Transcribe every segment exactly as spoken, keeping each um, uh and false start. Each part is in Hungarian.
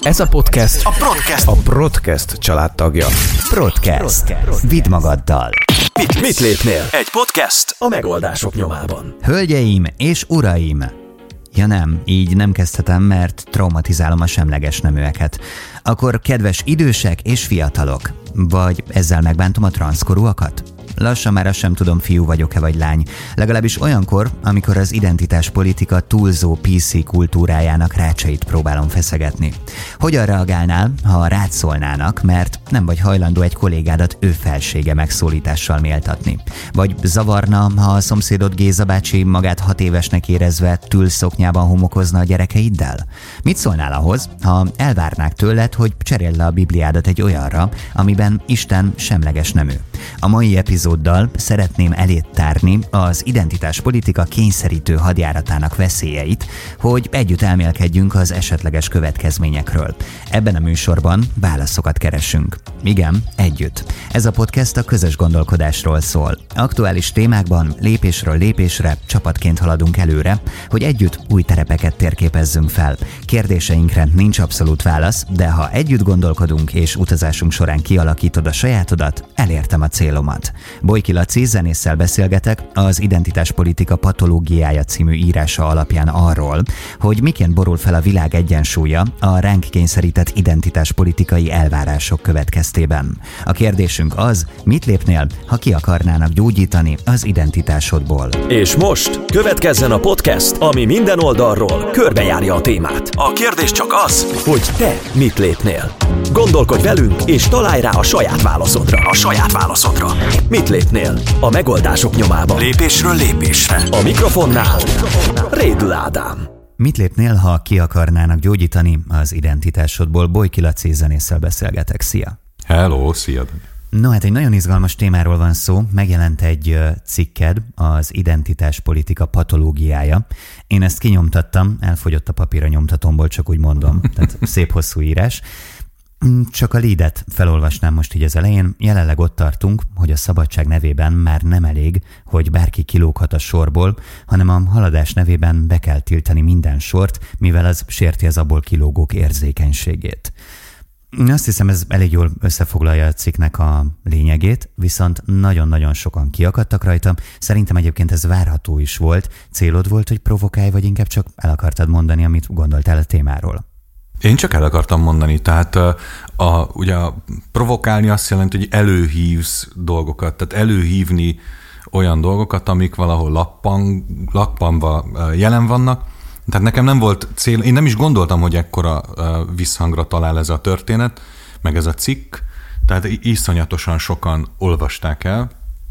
Ez a podcast a Podcast, a Podcast családtagja. Podcast. Vidd magaddal. Mit, mit lépnél? Egy podcast a megoldások nyomában. Hölgyeim és uraim! Ja nem, így nem kezdhetem, mert traumatizálom a semleges neműeket. Akkor kedves idősek és fiatalok, vagy ezzel megbántom a transzkorúakat? Lassan már azt sem tudom, fiú vagyok-e vagy lány. Legalábbis olyankor, amikor az identitáspolitika túlzó pé cé kultúrájának rácsait próbálom feszegetni. Hogyan reagálnál, ha rád szólnának, mert nem vagy hajlandó egy kollégádat ő felsége megszólítással méltatni? Vagy zavarna, ha a szomszédod Géza bácsi magát hat évesnek érezve tülszoknyában homokozna a gyerekeiddel? Mit szólnál ahhoz, ha elvárnák tőled, hogy cseréld le a Bibliádat egy olyanra, amiben Isten semleges nemű? A mai epizóddal szeretném elét tárni az identitáspolitika kényszerítő hadjáratának veszélyeit, hogy együtt elmélkedjünk az esetleges következményekről. Ebben a műsorban válaszokat keresünk. Igen, együtt. Ez a podcast a közös gondolkodásról szól. Aktuális témákban lépésről lépésre csapatként haladunk előre, hogy együtt új terepeket térképezzünk fel. Kérdéseinkre nincs abszolút válasz, de ha együtt gondolkodunk és utazásunk során kialakítod a sajátodat, elértem a célomat. Bojki Laci zenésszel beszélgetek az Identitáspolitika patológiája című írása alapján arról, hogy miként borul fel a világ egyensúlya a ránk kényszerített identitáspolitikai elvárások következtében. A kérdésünk az, mit lépnél, ha ki akarnának gyógyítani az identitásodból. És most következzen a podcast, ami minden oldalról körbejárja a témát. A kérdés csak az, hogy te mit lépnél. Gondolkodj velünk, és találj rá a saját válaszodra. A saját válaszodra. Mit lépnél? A megoldások nyomában. Lépésről lépésre. A mikrofonnál Rédl Ádám. Mit lépnél, ha ki akarnának gyógyítani az identitásodból? Bojki Laci zenésszel beszélgetek. Szia! Hello, szia! No, hát egy nagyon izgalmas témáról van szó. Megjelent egy cikked, az identitáspolitika patológiája. Én ezt kinyomtattam, elfogyott a papír a nyomtatomból, csak úgy mondom. Tehát szép hosszú írás. Csak a leadet felolvasnám most így az elején. Jelenleg ott tartunk, hogy a szabadság nevében már nem elég, hogy bárki kilóghat a sorból, hanem a haladás nevében be kell tiltani minden sort, mivel az sérti az abból kilógók érzékenységét. Azt hiszem, ez elég jól összefoglalja a cikknek a lényegét, viszont nagyon-nagyon sokan kiakadtak rajta. Szerintem egyébként ez várható is volt. Célod volt, hogy provokálj, vagy inkább csak el akartad mondani, amit gondoltál a témáról? Én csak el akartam mondani, tehát a, a, ugye a provokálni azt jelenti, hogy előhívsz dolgokat, tehát előhívni olyan dolgokat, amik valahol lappan, lappanban jelen vannak. Tehát nekem nem volt cél, én nem is gondoltam, hogy ekkora visszhangra talál ez a történet, meg ez a cikk, tehát iszonyatosan sokan olvasták el,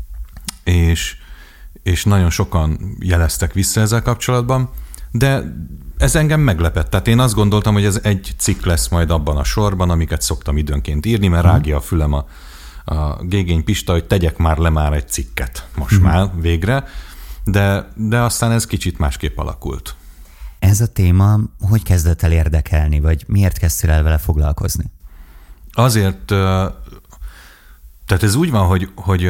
és, és nagyon sokan jeleztek vissza ezzel kapcsolatban, de ez engem meglepett. Tehát én azt gondoltam, hogy ez egy cikk lesz majd abban a sorban, amiket szoktam időnként írni, mert rágja a fülem a, a Gégény Pista, hogy tegyek már le már egy cikket most mm. már végre, de, de aztán ez kicsit másképp alakult. Ez a téma hogy kezdett el érdekelni, vagy miért kezdtél el vele foglalkozni? Azért, tehát ez úgy van, hogy, hogy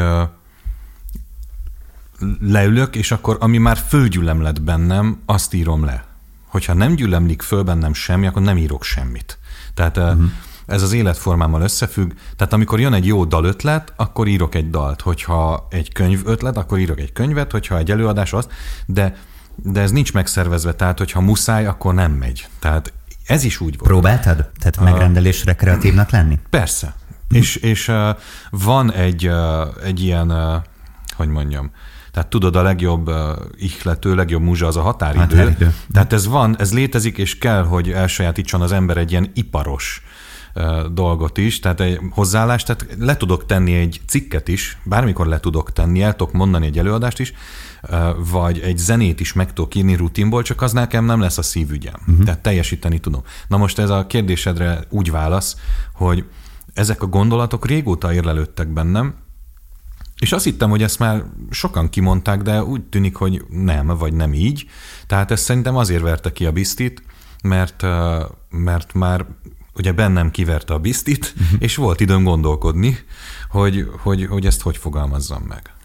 leülök, és akkor ami már fölgyülemlett bennem, azt írom le. Hogyha nem gyülemlik föl bennem semmi, akkor nem írok semmit. Tehát uh-huh. ez az életformámmal összefügg. Tehát amikor jön egy jó dalötlet, akkor írok egy dalt. Hogyha egy könyv ötlet, akkor írok egy könyvet, hogyha egy előadás azt, de, de ez nincs megszervezve, tehát hogyha muszáj, akkor nem megy. Tehát ez is úgy volt. Próbáltad? Tehát megrendelésre kreatívnak lenni? Persze. Uh-huh. És, és uh, van egy, uh, egy ilyen, uh, hogy mondjam, tehát tudod, a legjobb uh, ihlető, legjobb múzsa az a határidő. határidő. Tehát ez van, ez létezik, és kell, hogy elsajátítson az ember egy ilyen iparos uh, dolgot is, tehát egy hozzáállást, tehát le tudok tenni egy cikket is, bármikor le tudok tenni, el tudok mondani egy előadást is, uh, vagy egy zenét is meg tudok írni rutinból, csak az nekem nem lesz a szívügyem. Uh-huh. Tehát teljesíteni tudom. Na most ez a kérdésedre úgy válasz, hogy ezek a gondolatok régóta érlelődtek bennem, és azt hittem, hogy ezt már sokan kimondták, de úgy tűnik, hogy nem, vagy nem így. Tehát ezt szerintem azért verte ki a bisztit, mert, mert már ugye bennem kiverte a bisztit, uh-huh. és volt időm gondolkodni, hogy, hogy, hogy ezt hogy fogalmazzam meg.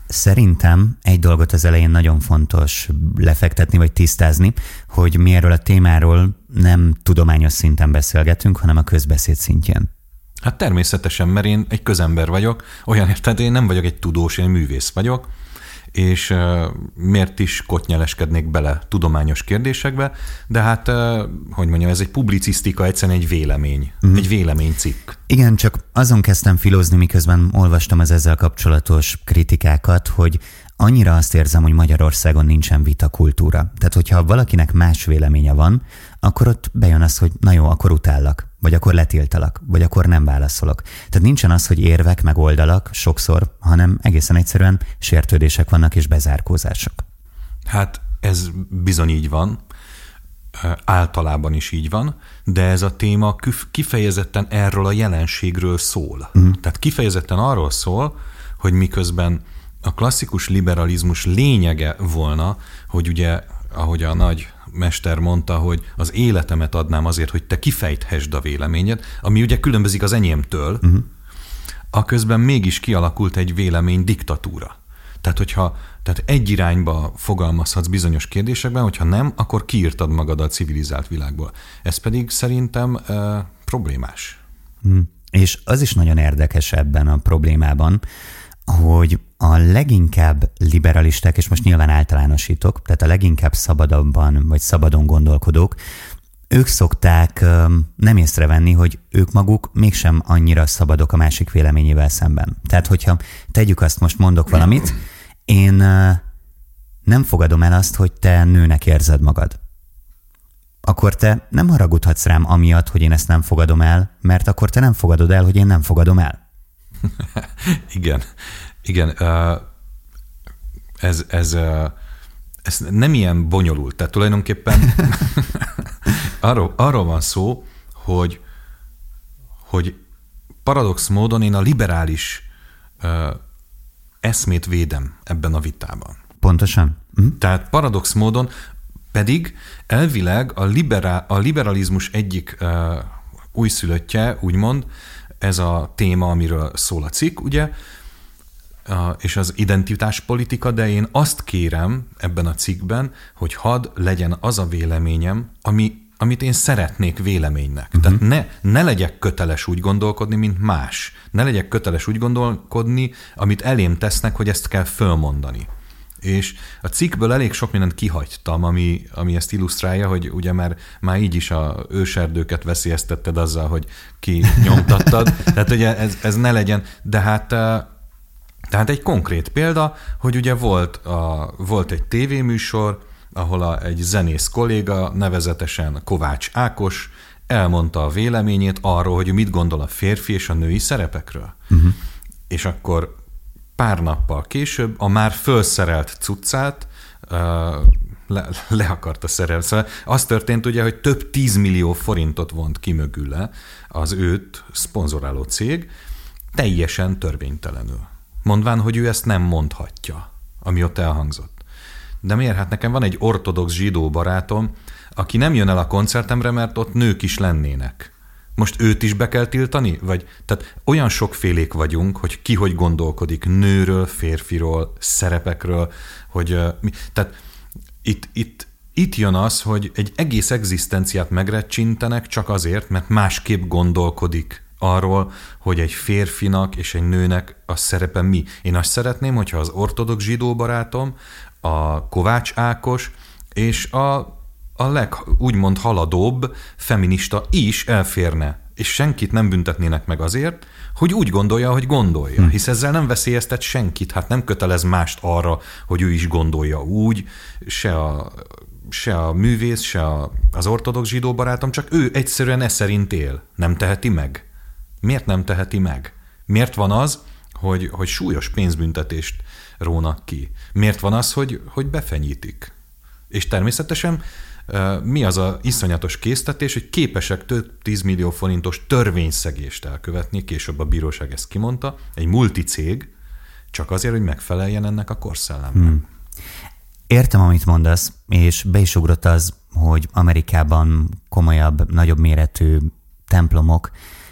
Szerintem egy dolgot az elején nagyon fontos lefektetni vagy tisztázni, hogy mi erről a témáról nem tudományos szinten beszélgetünk, hanem a közbeszéd szintjén. Hát természetesen, mert én egy közember vagyok, olyan érted, én nem vagyok egy tudós, én művész vagyok, és uh, miért is kotnyeleskednék bele tudományos kérdésekbe, de hát, uh, hogy mondjam, ez egy publicisztika, egyszerűen egy vélemény, uh-huh. egy véleménycikk. Igen, csak azon kezdtem filózni, miközben olvastam az ezzel kapcsolatos kritikákat, hogy annyira azt érzem, hogy Magyarországon nincsen vitakultúra. Tehát, hogyha valakinek más véleménye van, akkor ott bejön az, hogy na jó, akkor utállak, vagy akkor letiltalak, vagy akkor nem válaszolok. Tehát nincsen az, hogy érvek meg oldalak sokszor, hanem egészen egyszerűen sértődések vannak és bezárkózások. Hát ez bizony így van, általában is így van, de ez a téma kifejezetten erről a jelenségről szól. Uh-huh. Tehát kifejezetten arról szól, hogy miközben a klasszikus liberalizmus lényege volna, hogy ugye, ahogy a nagy mester mondta, hogy az életemet adnám azért, hogy te kifejthessd a véleményed, ami ugye különbözik az enyémtől, uh-huh. aközben mégis kialakult egy vélemény diktatúra. Tehát, hogyha tehát egy irányba fogalmazhatsz bizonyos kérdésekben, hogyha nem, akkor kiírtad magad a civilizált világból. Ez pedig szerintem e, problémás. Mm. És az is nagyon érdekes ebben a problémában, hogy a leginkább liberalisták, és most nyilván általánosítok, tehát a leginkább szabadabban, vagy szabadon gondolkodók, ők szokták nem észrevenni, hogy ők maguk mégsem annyira szabadok a másik véleményével szemben. Tehát, hogyha tegyük azt, most mondok valamit, én nem fogadom el azt, hogy te nőnek érzed magad. Akkor te nem haragudhatsz rám amiatt, hogy én ezt nem fogadom el, mert akkor te nem fogadod el, hogy én nem fogadom el. Igen, igen. Ez, ez, ez nem ilyen bonyolult. Tehát tulajdonképpen arról, arról van szó, hogy, hogy paradox módon én a liberális eszmét védem ebben a vitában. Pontosan. Uh-huh. Tehát paradox módon pedig elvileg a, liberál, a liberalizmus egyik uh, újszülöttje, úgymond, ez a téma, amiről szól a cikk, ugye, uh, és az identitáspolitika, de én azt kérem ebben a cikkben, hogy hadd legyen az a véleményem, ami, amit én szeretnék véleménynek. Uh-huh. Tehát ne, ne legyek köteles úgy gondolkodni, mint más. Ne legyek köteles úgy gondolkodni, amit elém tesznek, hogy ezt kell fölmondani. És a cikkből elég sok mindent kihagytam, ami, ami ezt illusztrálja, hogy ugye már, már így is a őserdőket veszélyeztetted azzal, hogy kinyomtattad. Tehát ugye ez, ez ne legyen, de hát, tehát egy konkrét példa, hogy ugye volt, a, volt egy tévéműsor, ahol a, egy zenész kolléga, nevezetesen Kovács Ákos elmondta a véleményét arról, hogy mit gondol a férfi és a női szerepekről. Uh-huh. És akkor pár nappal később a már fölszerelt cuccát uh, le, le akarta szerelni. Szóval az történt ugye, hogy több tízmillió forintot vont ki mögüle az őt szponzoráló cég, teljesen törvénytelenül. Mondván, hogy ő ezt nem mondhatja, ami ott elhangzott. De miért? Hát nekem van egy ortodox zsidó barátom, aki nem jön el a koncertemre, mert ott nők is lennének. Most őt is be kell tiltani? Vagy, tehát olyan sokfélék vagyunk, hogy ki hogy gondolkodik nőről, férfiról, szerepekről, hogy uh, mi, tehát itt, itt, itt jön az, hogy egy egész egzisztenciát megrecsintenek csak azért, mert másképp gondolkodik arról, hogy egy férfinak és egy nőnek a szerepe mi. Én azt szeretném, hogyha az ortodox zsidó barátom, a Kovács Ákos és a a leg, úgymond haladóbb feminista is elférne, és senkit nem büntetnének meg azért, hogy úgy gondolja, hogy gondolja. Hm. Hisz ezzel nem veszélyeztet senkit, hát nem kötelez mást arra, hogy ő is gondolja úgy, se a, se a művész, se a, az ortodox zsidó barátom, csak ő egyszerűen e szerint él. Nem teheti meg. Miért nem teheti meg? Miért van az, hogy, hogy súlyos pénzbüntetést rónak ki? Miért van az, hogy, hogy befenyítik? És természetesen mi az a iszonyatos késztetés, hogy képesek több tízmillió forintos törvényszegést elkövetni, később a bíróság ezt kimondta, egy multicég, csak azért, hogy megfeleljen ennek a korszellemnek. Hmm. Értem, amit mondasz, és be is ugrott az, hogy Amerikában komolyabb, nagyobb méretű templomok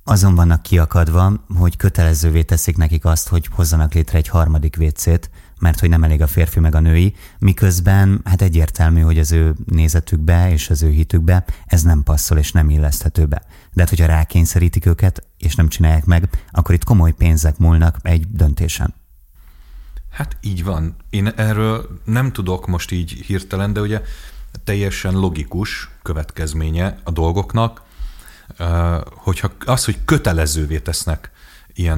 azon vannak kiakadva, hogy kötelezővé teszik nekik azt, hogy hozzanak létre egy harmadik vécét, mert hogy nem elég a férfi meg a női, miközben hát egyértelmű, hogy az ő nézetükbe és az ő hitükbe ez nem passzol és nem illeszthető be. De hát, hogyha rákényszerítik őket, és nem csinálják meg, akkor itt komoly pénzek múlnak egy döntésen. Hát így van. Én erről nem tudok most így hirtelen, de ugye teljesen logikus következménye a dolgoknak, hogyha az, hogy kötelezővé tesznek ilyen,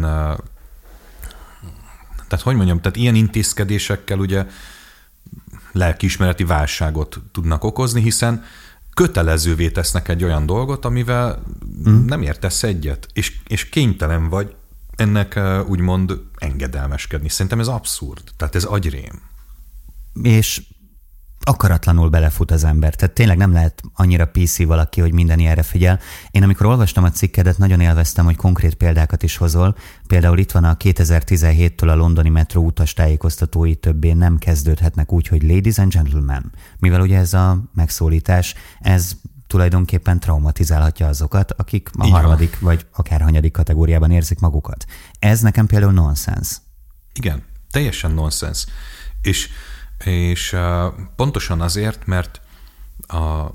tehát hogy mondjam, tehát ilyen intézkedésekkel ugye lelkiismereti válságot tudnak okozni, hiszen kötelezővé tesznek egy olyan dolgot, amivel mm. nem értesz egyet, és, és kénytelen vagy ennek úgymond engedelmeskedni. Szerintem ez abszurd, tehát ez agyrém. És akaratlanul belefut az ember. Tehát tényleg nem lehet annyira pé cé valaki, hogy minden ilyenre figyel. Én amikor olvastam a cikkedet, nagyon élveztem, hogy konkrét példákat is hozol. Például itt van a kétezer-tizenhéttől a londoni metró utastájékoztatói többé nem kezdődhetnek úgy, hogy ladies and gentlemen. Mivel ugye ez a megszólítás, ez tulajdonképpen traumatizálhatja azokat, akik a Igen. harmadik vagy akár hanyadik kategóriában érzik magukat. Ez nekem például nonsens. Igen, teljesen nonsens. És És uh, pontosan azért, mert a,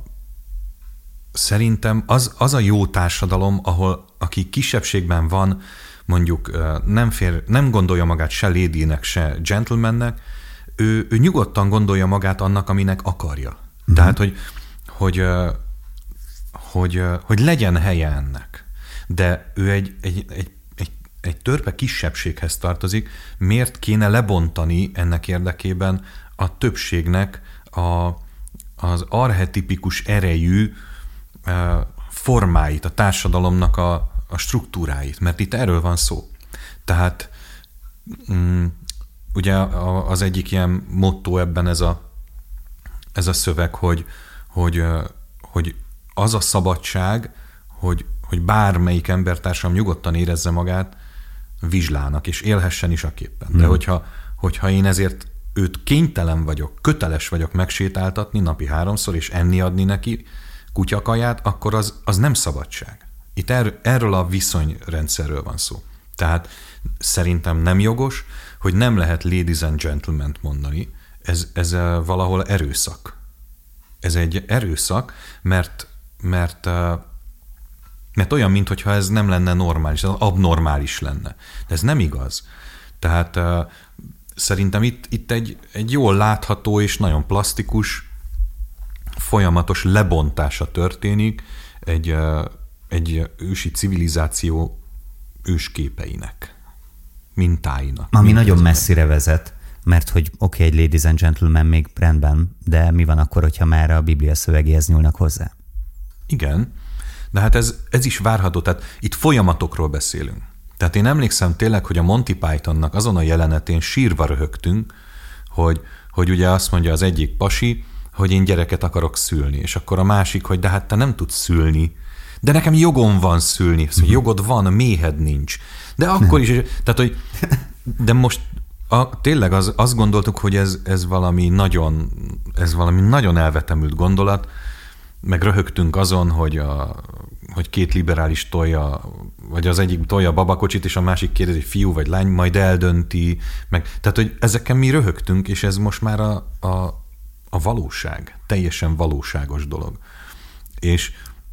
szerintem az, az a jó társadalom, ahol aki kisebbségben van, mondjuk uh, nem, fér, nem gondolja magát se ladynek, se gentlemannek, ő, ő nyugodtan gondolja magát annak, aminek akarja. Mm-hmm. Tehát, hogy, hogy, uh, hogy, uh, hogy legyen helye ennek. De ő egy, egy, egy egy törpe kisebbséghez tartozik, miért kéne lebontani ennek érdekében a többségnek a, az archetipikus erejű e, formáit, a társadalomnak a, a struktúráit, mert itt erről van szó. Tehát mm, ugye az egyik ilyen motto ebben ez a, ez a szöveg, hogy, hogy, hogy az a szabadság, hogy, hogy bármelyik embertársam nyugodtan érezze magát vizslának, és élhessen is aképpen. De mm. hogyha, hogyha én ezért őt kénytelen vagyok, köteles vagyok megsétáltatni napi háromszor, és enni adni neki kutyakaját, akkor az, az nem szabadság. Itt er, erről a viszonyrendszerről van szó. Tehát szerintem nem jogos, hogy nem lehet ladies and gentlemen mondani. Ez, ez valahol erőszak. Ez egy erőszak, mert, mert Mert olyan, mintha ez nem lenne normális, ez abnormális lenne. De ez nem igaz. Tehát uh, szerintem itt, itt egy, egy jól látható és nagyon plastikus, folyamatos lebontása történik egy, uh, egy ősi civilizáció ősképeinek, mintáinak. Ami mint nagyon messzire vezet, mert hogy oké, okay, egy ladies and gentlemen még rendben, de mi van akkor, hogyha már a Biblia szövegéhez nyúlnak hozzá? Igen. De hát ez, ez is várható, tehát itt folyamatokról beszélünk. Tehát én emlékszem tényleg, hogy a Monty Pythonnak azon a jelenetén sírva röhögtünk, hogy, hogy ugye azt mondja az egyik pasi, hogy én gyereket akarok szülni, és akkor a másik, hogy de hát te nem tudsz szülni, de nekem jogom van szülni, szóval jogod van, méhed nincs. De akkor is, tehát hogy, de most a, tényleg az, azt gondoltuk, hogy ez, ez, valami nagyon, ez valami nagyon elvetemült gondolat, meg röhögtünk azon, hogy, a, hogy két liberális tolja, vagy az egyik tolja a babakocsit, és a másik kérdezi, hogy fiú vagy lány, majd eldönti. Meg, tehát, hogy ezeken mi röhögtünk, és ez most már a, a, a valóság. Teljesen valóságos dolog. És,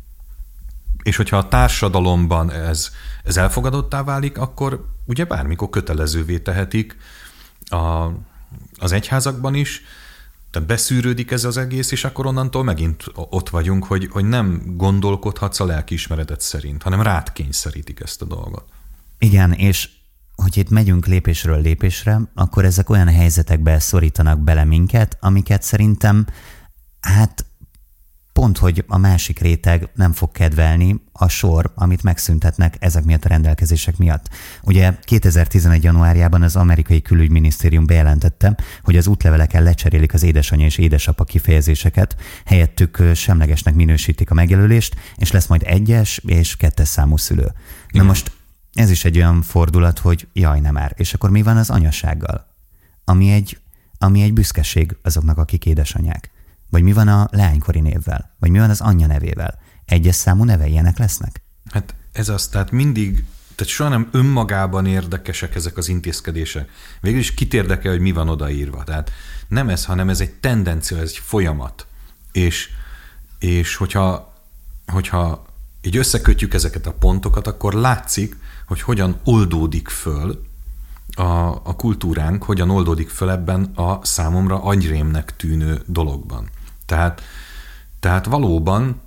és hogyha a társadalomban ez, ez elfogadottá válik, akkor ugye bármikor kötelezővé tehetik a, az egyházakban is, tehát beszűrődik ez az egész, és akkor onnantól megint ott vagyunk, hogy, hogy nem gondolkodhatsz a lelkiismereted szerint, hanem rád kényszerítik ezt a dolgot. Igen, és hogy itt megyünk lépésről lépésre, akkor ezek olyan helyzetekbe szorítanak bele minket, amiket szerintem, hát pont, hogy a másik réteg nem fog kedvelni, a sor, amit megszüntetnek ezek miatt a rendelkezések miatt. Ugye kétezer-tizenegy. januárjában az amerikai külügyminisztérium bejelentette, hogy az útleveleken lecserélik az édesanyja és édesapa kifejezéseket, helyettük semlegesnek minősítik a megjelölést, és lesz majd egyes és kettes számú szülő. Na Igen. most ez is egy olyan fordulat, hogy jaj, nem már. És akkor mi van az anyasággal? Ami egy, ami egy büszkeség azoknak, akik édesanyák. Vagy mi van a leánykori névvel? Vagy mi van az anyja nevével? Egyes számú neve ilyenek lesznek? Hát ez az, tehát mindig, tehát soha nem önmagában érdekesek ezek az intézkedések. Végül is kit érdekel, hogy mi van odaírva. Tehát nem ez, hanem ez egy tendencia, ez egy folyamat. És, és hogyha, hogyha így összekötjük ezeket a pontokat, akkor látszik, hogy hogyan oldódik föl a, a kultúránk, hogyan oldódik föl ebben a számomra agyrémnek tűnő dologban. Tehát, tehát valóban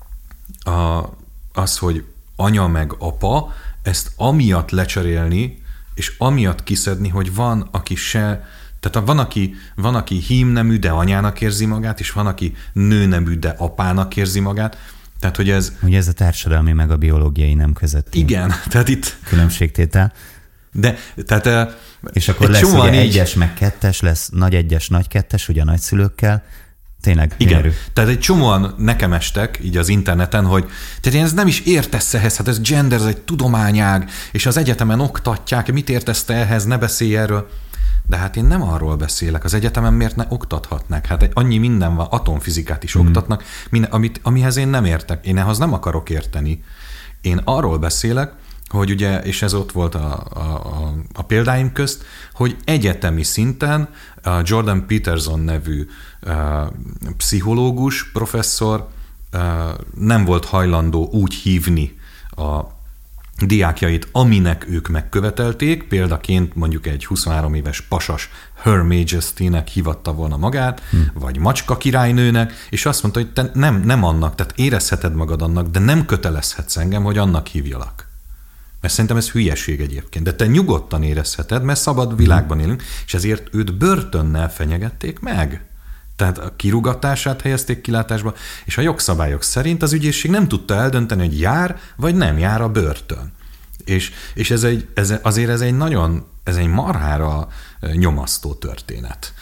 a, az, hogy anya meg apa, ezt amiatt lecserélni, és amiatt kiszedni, hogy van, aki se, tehát van, aki, van, aki hímnemű, de anyának érzi magát, és van, aki nőnemű, de apának érzi magát. Tehát, hogy ez... Ugye ez a társadalmi meg a biológiai nem közötti. Igen, tehát itt... Különbségtétel. De, tehát... És akkor lesz ugye így... egyes meg kettes, lesz nagy egyes, nagy kettes, ugye a nagyszülőkkel. Tényleg, igen. Gyönyörű. Tehát egy csomóan nekem estek így az interneten, hogy tehát én ez nem is értesz ehhez, hát ez gender, ez egy tudományág, és az egyetemen oktatják, mit értesz te ehhez, ne beszélj erről. De hát én nem arról beszélek, az egyetemen miért ne oktathatnak? Hát annyi minden van, atomfizikát is hmm. oktatnak, minden, amit, amihez én nem értek, én ehhez nem akarok érteni. Én arról beszélek, hogy ugye, és ez ott volt a, a, a példáim közt, hogy egyetemi szinten a Jordan Peterson nevű uh, pszichológus, professzor uh, nem volt hajlandó úgy hívni a diákjait, aminek ők megkövetelték, példaként mondjuk egy huszonhárom éves pasas Her Majesty-nek hívatta volna magát, hm. vagy macska királynőnek, és azt mondta, hogy te nem, nem annak, tehát érezheted magad annak, de nem kötelezhetsz engem, hogy annak hívjalak. Mert szerintem ez hülyeség egyébként. De te nyugodtan érezheted, mert szabad világban élünk, és ezért őt börtönnel fenyegették meg. Tehát a kirúgatását helyezték kilátásba, és a jogszabályok szerint az ügyészség nem tudta eldönteni, hogy jár, vagy nem jár a börtön. És, és ez egy, ez, azért ez egy nagyon, ez egy marhára nyomasztó történet.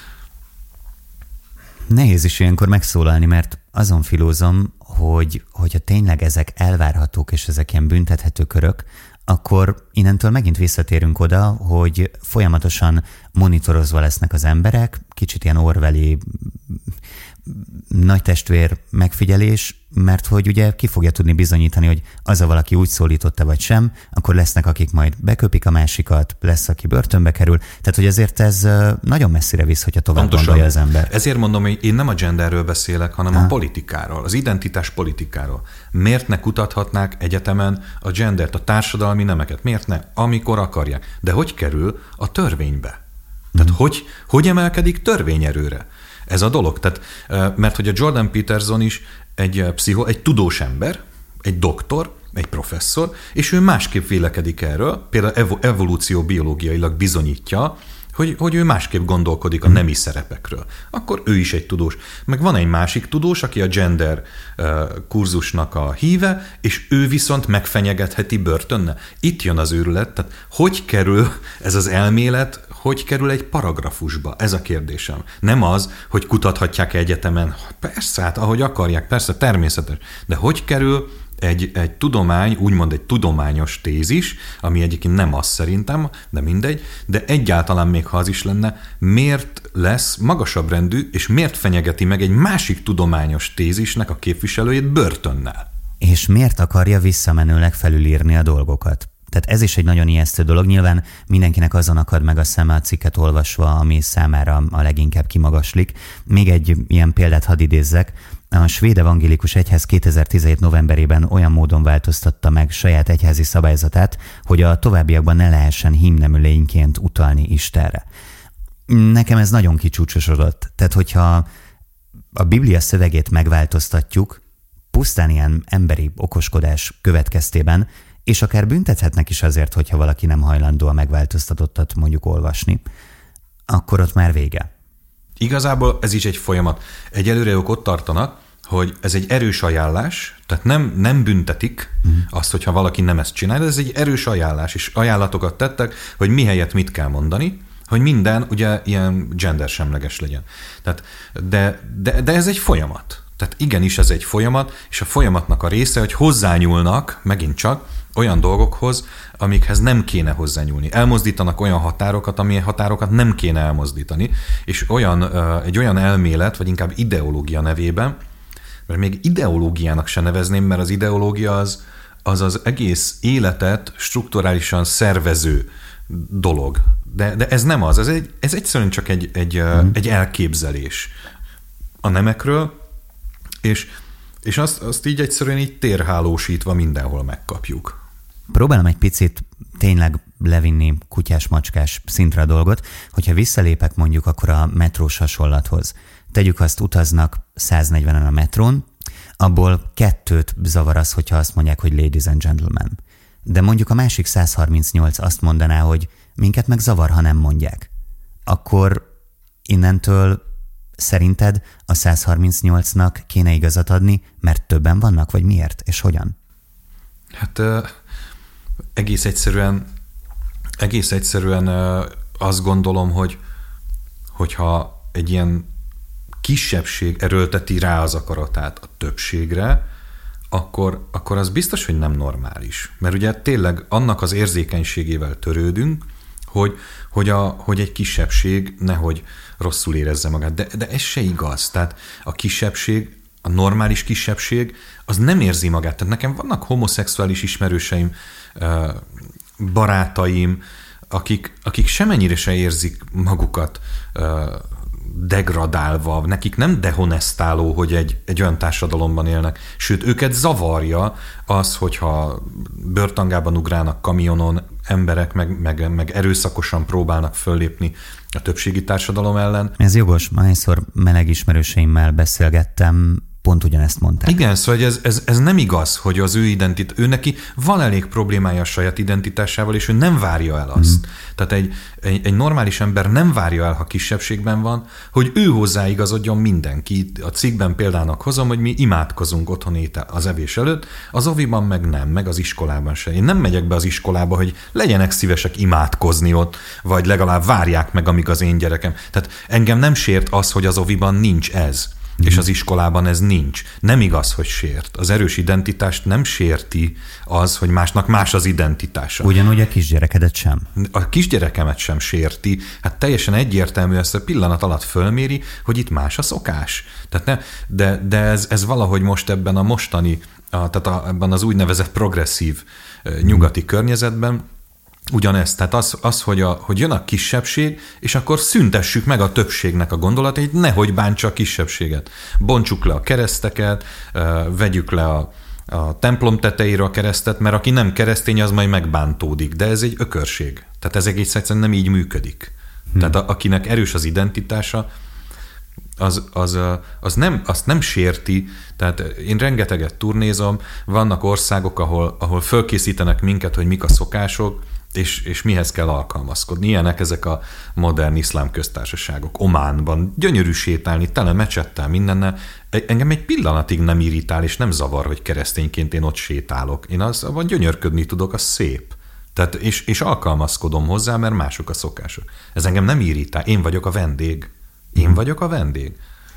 Nehéz is ilyenkor megszólalni, mert azon filózom, hogy hogyha tényleg ezek elvárhatók, és ezek ilyen büntethető körök, akkor innentől megint visszatérünk oda, hogy folyamatosan monitorozva lesznek az emberek, kicsit ilyen orwelli nagy testvér megfigyelés, mert hogy ugye ki fogja tudni bizonyítani, hogy az a valaki úgy szólította vagy sem, akkor lesznek, akik majd beköpik a másikat, lesz, aki börtönbe kerül. Tehát, hogy azért ez nagyon messzire visz, hogyha tovább Pontosan. Gondolja az ember. Ezért mondom, hogy én nem a genderről beszélek, hanem ha. a politikáról, az identitás politikáról. Miért ne kutathatnák egyetemen a gendert, a társadalmi nemeket? Miért ne? Amikor akarják. De hogy kerül a törvénybe? Tehát mm. hogy, hogy emelkedik törvényerőre? Ez a dolog. Tehát, mert hogy a Jordan Peterson is egy, pszicho, egy tudós ember, egy doktor, egy professzor, és ő másképp vélekedik erről, például evolúció biológiailag bizonyítja, hogy, hogy ő másképp gondolkodik a nemi szerepekről. Akkor ő is egy tudós. Meg van egy másik tudós, aki a gender kurzusnak a híve, és ő viszont megfenyegetheti börtönnel. Itt jön az őrület, tehát hogy kerül ez az elmélet, hogy kerül egy paragrafusba? Ez a kérdésem. Nem az, hogy kutathatják egyetemen. Persze, hát ahogy akarják, persze, természetes. De hogy kerül egy, egy tudomány, úgymond egy tudományos tézis, ami egyébként nem az szerintem, de mindegy, de egyáltalán még ha az is lenne, miért lesz magasabb rendű, és miért fenyegeti meg egy másik tudományos tézisnek a képviselőjét börtönnel? És miért akarja visszamenőleg felülírni a dolgokat? Tehát ez is egy nagyon ijesztő dolog. Nyilván mindenkinek azon akad meg a szeme a cikket olvasva, ami számára a leginkább kimagaslik. Még egy ilyen példát hadd idézzek. A Svéd Evangélikus Egyház kétezer-tizenhét novemberében olyan módon változtatta meg saját egyházi szabályzatát, hogy a továbbiakban ne lehessen hímnemű lényként utalni Istenre. Nekem ez nagyon kicsúcsosodott. Tehát, hogyha a Biblia szövegét megváltoztatjuk, pusztán ilyen emberi okoskodás következtében, és akár büntethetnek is azért, hogyha valaki nem hajlandó a megváltoztatottat mondjuk olvasni, akkor ott már vége. Igazából ez is egy folyamat. Egyelőre ők ott tartanak, hogy ez egy erős ajánlás, tehát nem, nem büntetik uh-huh. azt, hogyha valaki nem ezt csinálja, de ez egy erős ajánlás, és ajánlatokat tettek, hogy mi helyett mit kell mondani, hogy minden ugye ilyen gendersemleges legyen. Tehát, de, de, de ez egy folyamat. Tehát igenis ez egy folyamat, és a folyamatnak a része, hogy hozzányúlnak, megint csak, olyan dolgokhoz, amikhez nem kéne hozzányúlni. Elmozdítanak olyan határokat, amilyen határokat nem kéne elmozdítani, és olyan, egy olyan elmélet, vagy inkább ideológia nevében, mert még ideológiának se nevezném, mert az ideológia az, az az egész életet strukturálisan szervező dolog. De, de ez nem az, ez, egy, ez egyszerűen csak egy, egy, mm. egy elképzelés a nemekről, és, és azt, azt így egyszerűen így térhálósítva mindenhol megkapjuk. Próbálom egy picit tényleg levinni kutyás-macskás szintre a dolgot, hogyha visszalépek mondjuk akkor a metrós hasonlathoz. Tegyük azt, utaznak száznegyvenen a metrón, abból kettőt zavar az, hogyha azt mondják, hogy ladies and gentlemen. De mondjuk a másik száz harmincnyolc azt mondaná, hogy minket meg zavar, ha nem mondják. Akkor innentől szerinted a száz harmincnyolcnak kéne igazat adni, mert többen vannak, vagy miért, és hogyan? Hát uh, egész egyszerűen, egész egyszerűen uh, azt gondolom, hogy hogyha egy ilyen kisebbség erőlteti rá az akaratát a többségre, akkor, akkor az biztos, hogy nem normális. Mert ugye tényleg annak az érzékenységével törődünk, hogy, hogy, a, hogy egy kisebbség nehogy rosszul érezze magát. De, de ez se igaz. Tehát a kisebbség, a normális kisebbség, az nem érzi magát. Tehát nekem vannak homoszexuális ismerőseim, barátaim, akik, akik semennyire se érzik magukat degradálva, nekik nem dehonestáló, hogy egy, egy olyan társadalomban élnek, sőt, őket zavarja az, hogyha bőrtangában ugrálnak kamionon emberek, meg, meg, meg erőszakosan próbálnak föllépni a többségi társadalom ellen. Ez jogos, ahányszor meleg ismerőseimmel beszélgettem, pont ugyanezt mondták. Igen, szóval ez, ez, ez nem igaz, hogy az ő identitás, ő neki van elég problémája a saját identitásával, és ő nem várja el azt. Mm. Tehát egy, egy, egy normális ember nem várja el, ha kisebbségben van, hogy ő hozzáigazodjon mindenki. A cikkben példának hozom, hogy mi imádkozunk otthon étel az evés előtt, az oviban meg nem, meg az iskolában sem. Én nem megyek be az iskolába, hogy legyenek szívesek imádkozni ott, vagy legalább várják meg, amíg az én gyerekem. Tehát engem nem sért az, hogy az oviban nincs ez. És az iskolában ez nincs. Nem igaz, hogy sért. Az erős identitást nem sérti az, hogy másnak más az identitása. Ugyanúgy a kisgyerekedet sem. A kisgyerekemet sem sérti. Hát teljesen egyértelmű, ezt a pillanat alatt fölméri, hogy itt más a szokás. Tehát ne, de de ez, ez valahogy most ebben a mostani, a, tehát a, ebben az úgynevezett progresszív nyugati hmm. környezetben ugyanezt, tehát az, az hogy, a, hogy jön a kisebbség, és akkor szüntessük meg a többségnek a gondolatait, nehogy bántsa a kisebbséget. Bontsuk le a kereszteket, vegyük le a, a templom tetejére a keresztet, mert aki nem keresztény, az majd megbántódik. De ez egy ökörség. Tehát ez egész egyszerűen nem így működik. Hmm. Tehát a, akinek erős az identitása, az, az, az nem, azt nem sérti. Tehát én rengeteget turnézom, vannak országok, ahol, ahol fölkészítenek minket, hogy mik a szokások, És, és mihez kell alkalmazkodni. Ilyenek ezek a modern iszlám köztársaságok. Ománban gyönyörű sétálni, tele mecsettel, mindennel. Engem egy pillanatig nem irritál, és nem zavar, hogy keresztényként én ott sétálok. Én az, abban gyönyörködni tudok, az szép. Tehát, és, és alkalmazkodom hozzá, mert mások a szokások. Ez engem nem irritál. Én vagyok a vendég. Én vagyok a vendég.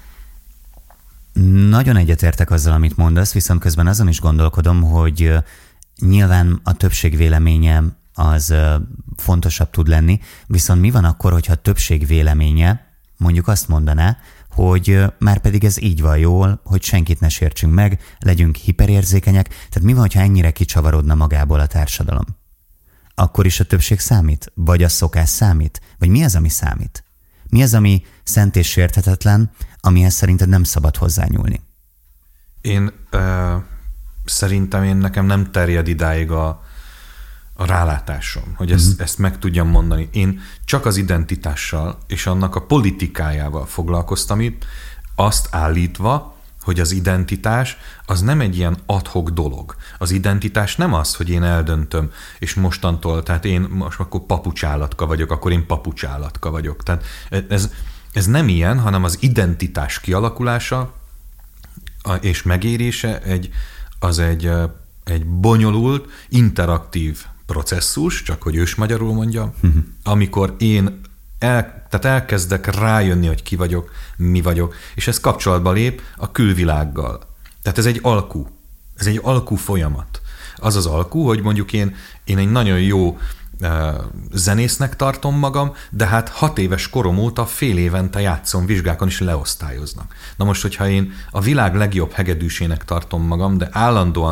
Nagyon egyetértek azzal, amit mondasz, viszont közben azon is gondolkodom, hogy nyilván a többség véleménye az fontosabb tud lenni, viszont mi van akkor, hogyha a többség véleménye mondjuk azt mondaná, hogy már pedig ez így van jól, hogy senkit ne sértsünk meg, legyünk hiperérzékenyek, tehát mi van, hogyha ennyire kicsavarodna magából a társadalom? Akkor is a többség számít? Vagy a szokás számít? Vagy mi az, ami számít? Mi az, ami szent és sérthetetlen, amihez szerinted nem szabad hozzányúlni? Én uh, szerintem én nekem nem terjed idáig a a rálátásom, hogy ezt, uh-huh. ezt meg tudjam mondani. Én csak az identitással és annak a politikájával foglalkoztam itt, azt állítva, hogy az identitás az nem egy ilyen ad-hoc dolog. Az identitás nem az, hogy én eldöntöm, és mostantól, tehát én most akkor papucsállatka vagyok, akkor én papucsállatka vagyok. Tehát ez, ez nem ilyen, hanem az identitás kialakulása és megérése egy, az egy, egy bonyolult, interaktív processzus, csak hogy ős magyarul mondjam, uh-huh. amikor én el, tehát elkezdek rájönni, hogy ki vagyok, mi vagyok, és ez kapcsolatba lép a külvilággal. Tehát ez egy alkú. Ez egy alkú folyamat. Az az alkú, hogy mondjuk én, én egy nagyon jó uh, zenésznek tartom magam, de hát hat éves korom óta fél évente játszom vizsgákon, is leosztályoznak. Na most, hogyha én a világ legjobb hegedűsének tartom magam, de állandóan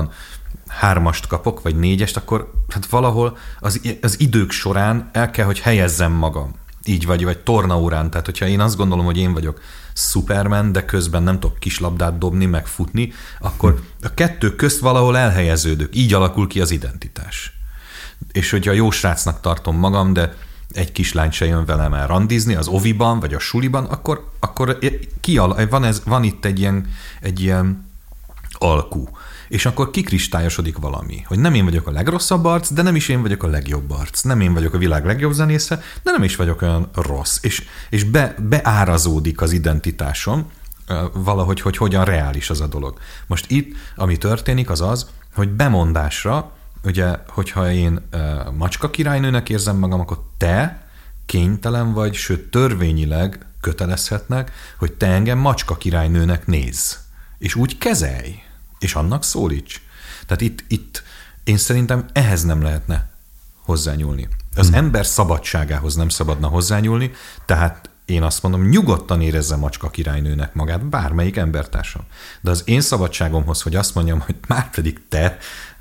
hármast kapok, vagy négyest, akkor hát valahol az, az idők során el kell, hogy helyezzem magam. Így vagy, vagy tornaórán. Tehát, hogyha én azt gondolom, hogy én vagyok Superman, de közben nem tudok kislabdát dobni, meg futni, akkor a kettő közt valahol elhelyeződök. Így alakul ki az identitás. És hogyha jó srácnak tartom magam, de egy kislány se jön velem el randizni az oviban, vagy a suliban, akkor, akkor kial- van, ez, van itt egy ilyen, egy ilyen alkú. És akkor kikristályosodik valami, hogy nem én vagyok a legrosszabb arc, de nem is én vagyok a legjobb arc. Nem én vagyok a világ legjobb zenésze, de nem is vagyok olyan rossz. És, és be, beárazódik az identitásom valahogy, hogy hogyan reális az a dolog. Most itt, ami történik, az az, hogy bemondásra, ugye, hogyha én macska királynőnek érzem magam, akkor te kénytelen vagy, sőt törvényileg kötelezhetnek, hogy te engem macska királynőnek nézz. És úgy kezelj. És annak szólíts. Tehát itt, itt én szerintem ehhez nem lehetne hozzányúlni. Az hmm. ember szabadságához nem szabadna hozzányúlni, tehát én azt mondom, nyugodtan érezze macska királynőnek magát, bármelyik embertársam. De az én szabadságomhoz, hogy azt mondjam, hogy már pedig te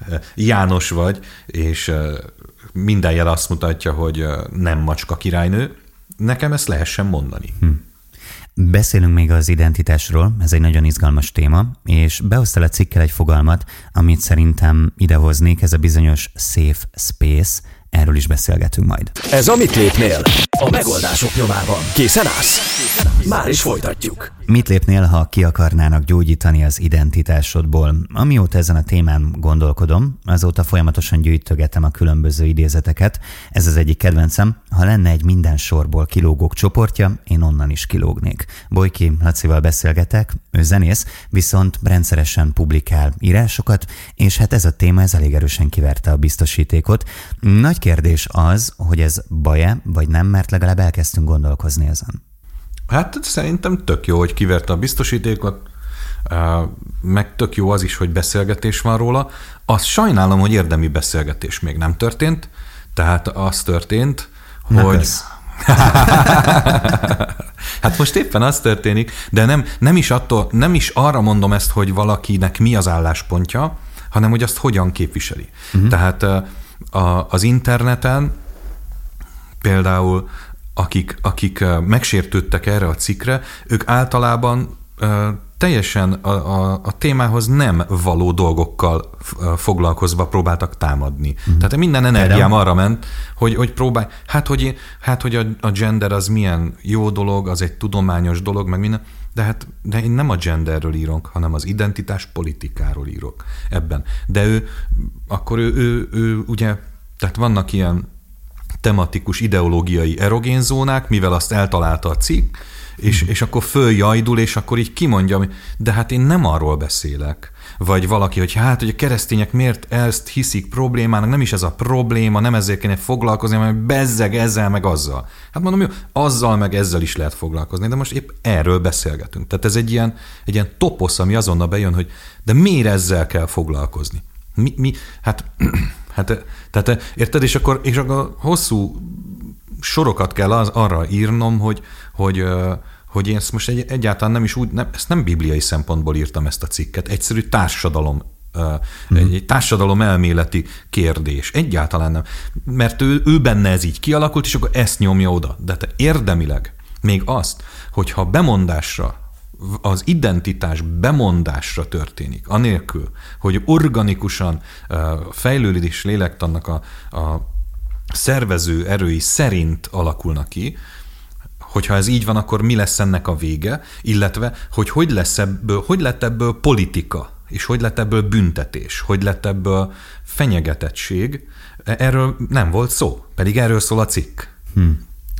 János vagy, és minden jel azt mutatja, hogy nem macska királynő, nekem ezt lehessen mondani. Hmm. Beszélünk még az identitásról, ez egy nagyon izgalmas téma, és behoztál a cikkel egy fogalmat, amit szerintem idehoznék, ez a bizonyos safe space, erről is beszélgetünk majd. Ez a Mit lépnél? A megoldások nyomában. Készen állsz? Már is folytatjuk. Mit lépnél, ha ki akarnának gyógyítani az identitásodból? Amióta ezen a témán gondolkodom, azóta folyamatosan gyűjtögetem a különböző idézeteket. Ez az egyik kedvencem. Ha lenne egy minden sorból kilógók csoportja, én onnan is kilógnék. Bojki Lacival beszélgetek, ő zenész, viszont rendszeresen publikál írásokat, és hát ez a téma ez elég erősen kiverte a biztosítékot. Nagy kérdés az, hogy ez baj-e, vagy nem, mert legalább elkezdtünk gondolkozni ezen. Hát szerintem tök jó, hogy kiverte a biztosítékot, meg tök jó az is, hogy beszélgetés van róla. Azt sajnálom, hogy érdemi beszélgetés még nem történt, tehát az történt, Na hogy... Hát most éppen az történik, de nem, nem, is attól, nem is arra mondom ezt, hogy valakinek mi az álláspontja, hanem hogy azt hogyan képviseli. Uh-huh. Tehát a, az interneten például akik, akik megsértődtek erre a cikkre, ők általában teljesen a, a, a témához nem való dolgokkal foglalkozva próbáltak támadni. Mm. Tehát minden energiám arra ment, hogy, hogy próbálj, hát hogy, én, hát, hogy a, a gender az milyen jó dolog, az egy tudományos dolog, meg minden, de hát de én nem a genderről írok, hanem az identitás politikáról írok ebben. De ő, akkor ő, ő, ő ugye, tehát vannak ilyen tematikus ideológiai erogén zónák, mivel azt eltalálta a cikk, és, és akkor följajdul, és akkor így kimondja, de hát én nem arról beszélek. Vagy valaki, hogy hát, hogy a keresztények miért ezt hiszik problémának, nem is ez a probléma, nem ezzel kéne foglalkozni, hanem bezzeg ezzel meg azzal. Hát mondom, jó, azzal meg ezzel is lehet foglalkozni, de most épp erről beszélgetünk. Tehát ez egy ilyen, egy ilyen toposz, ami azonnal bejön, hogy de miért ezzel kell foglalkozni? Mi, mi? Hát, hát, tehát érted, és akkor, és akkor hosszú sorokat kell az, arra írnom, hogy, hogy, hogy én ezt most egy, egyáltalán nem is úgy, nem, ezt nem bibliai szempontból írtam ezt a cikket, egyszerű társadalom, mm. egy, egy társadalom elméleti kérdés. Egyáltalán nem. Mert ő, ő benne ez így kialakult, és akkor ezt nyomja oda. De te érdemileg még azt, hogyha bemondásra, az identitás bemondásra történik, anélkül, hogy organikusan fejlődés lélektannak a, a szervező erői szerint alakulnak ki, hogyha ez így van, akkor mi lesz ennek a vége, illetve, hogy hogy lesz ebből, hogy lett ebből politika, és hogy lett ebből büntetés, hogy lett ebből fenyegetettség, erről nem volt szó, pedig erről szól a cikk. Hm.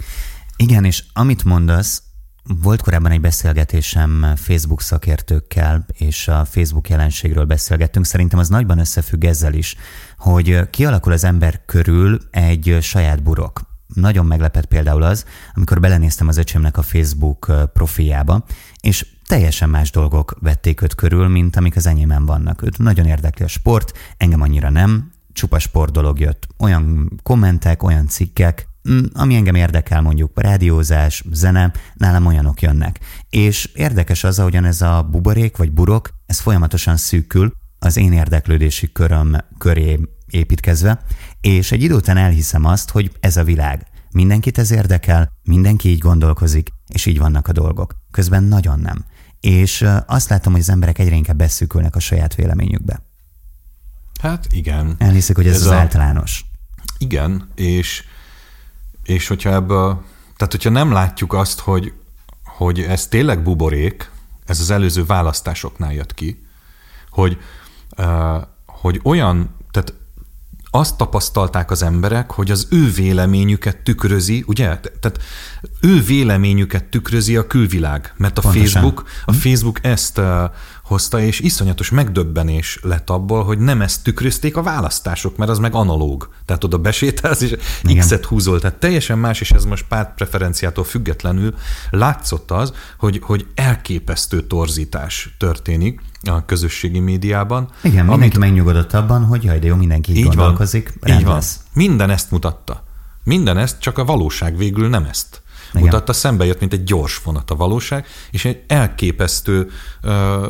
Igen, és amit mondasz, volt korábban egy beszélgetésem Facebook szakértőkkel, és a Facebook jelenségről beszélgettünk. Szerintem az nagyban összefügg ezzel is, hogy kialakul az ember körül egy saját burok. Nagyon meglepett például az, amikor belenéztem az öcsémnek a Facebook profiljába, és teljesen más dolgok vették őt körül, mint amik az enyémen vannak. Őt nagyon érdekli a sport, engem annyira nem, csupa sport dolog jött. Olyan kommentek, olyan cikkek, ami engem érdekel, mondjuk rádiózás, zene, nálam olyanok jönnek. És érdekes az, ahogyan ez a buborék vagy burok, ez folyamatosan szűkül, az én érdeklődési köröm köré építkezve, és egy idő után elhiszem azt, hogy ez a világ. Mindenkit ez érdekel, mindenki így gondolkozik, és így vannak a dolgok. Közben nagyon nem. És azt látom, hogy az emberek egyre inkább beszűkülnek a saját véleményükbe. Hát igen. Elhiszik, hogy ez, ez az a... általános. Igen, és, és hogyha ebből, tehát hogyha nem látjuk azt, hogy, hogy ez tényleg buborék, ez az előző választásoknál jött ki, hogy, uh, hogy olyan, tehát azt tapasztalták az emberek, hogy az ő véleményüket tükrözi, ugye? Tehát ő véleményüket tükrözi a külvilág, mert a Pontosan. Facebook, a Facebook ezt uh, hozta, és iszonyatos megdöbbenés lett abból, hogy nem ezt tükrözték a választások, mert az meg analóg. Tehát oda besétálsz, és Igen. X-et húzol. Tehát teljesen más, és ez most pártpreferenciától függetlenül látszott az, hogy, hogy elképesztő torzítás történik a közösségi médiában. Igen, mindenki amit... megnyugodott abban, hogy jaj, de jó, mindenki így gondolkozik. Van, így van. Lesz. Minden ezt mutatta. Minden ezt, csak a valóság végül nem ezt Igen. mutatta. Szembe jött, mint egy gyors vonat a valóság, és egy elképesztő uh,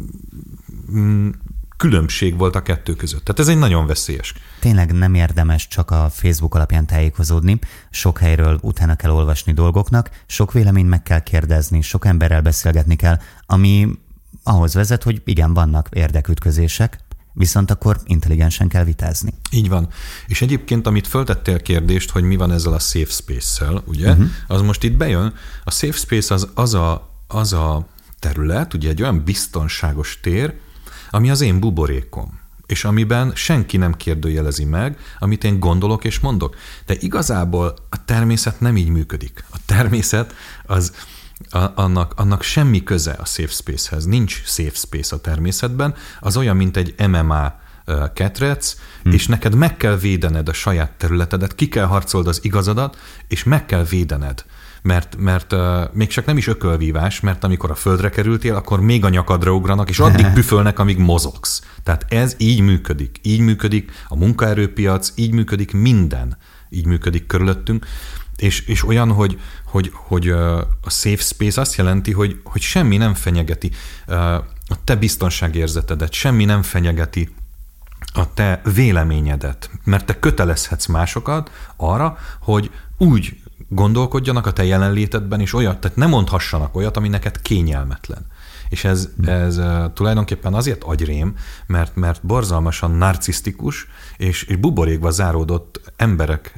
különbség volt a kettő között. Tehát ez egy nagyon veszélyes. Tényleg nem érdemes csak a Facebook alapján tájékozódni. Sok helyről utána kell olvasni dolgoknak, sok véleményt meg kell kérdezni, sok emberrel beszélgetni kell, ami ahhoz vezet, hogy igen, vannak érdekütközések, viszont akkor intelligensen kell vitázni. Így van. És egyébként, amit föltettél kérdést, hogy mi van ezzel a safe space-szel, ugye, uh-huh. az most itt bejön. A safe space az, az, a, az a terület, ugye egy olyan biztonságos tér, ami az én buborékom, és amiben senki nem kérdőjelezi meg, amit én gondolok és mondok. De igazából a természet nem így működik. A természet az... A, annak, annak semmi köze a safe space-hez. Nincs safe space a természetben. Az olyan, mint egy em em á uh, ketrec, hmm. és neked meg kell védened a saját területedet, ki kell harcold az igazadat, és meg kell védened. Mert, mert uh, még csak nem is ökölvívás, mert amikor a földre kerültél, akkor még a nyakadra ugranak, és addig püfölnek, amíg mozogsz. Tehát ez így működik. Így működik a munkaerőpiac, így működik minden. Így működik körülöttünk. És, és olyan, hogy, hogy, hogy a safe space azt jelenti, hogy, hogy semmi nem fenyegeti a te biztonságérzetedet, semmi nem fenyegeti a te véleményedet, mert te kötelezhetsz másokat arra, hogy úgy gondolkodjanak a te jelenlétedben, és olyat, tehát ne mondhassanak olyat, ami neked kényelmetlen. És ez, ez tulajdonképpen azért agyrém, mert, mert borzalmasan narcisztikus, és, és buborékba záródott emberek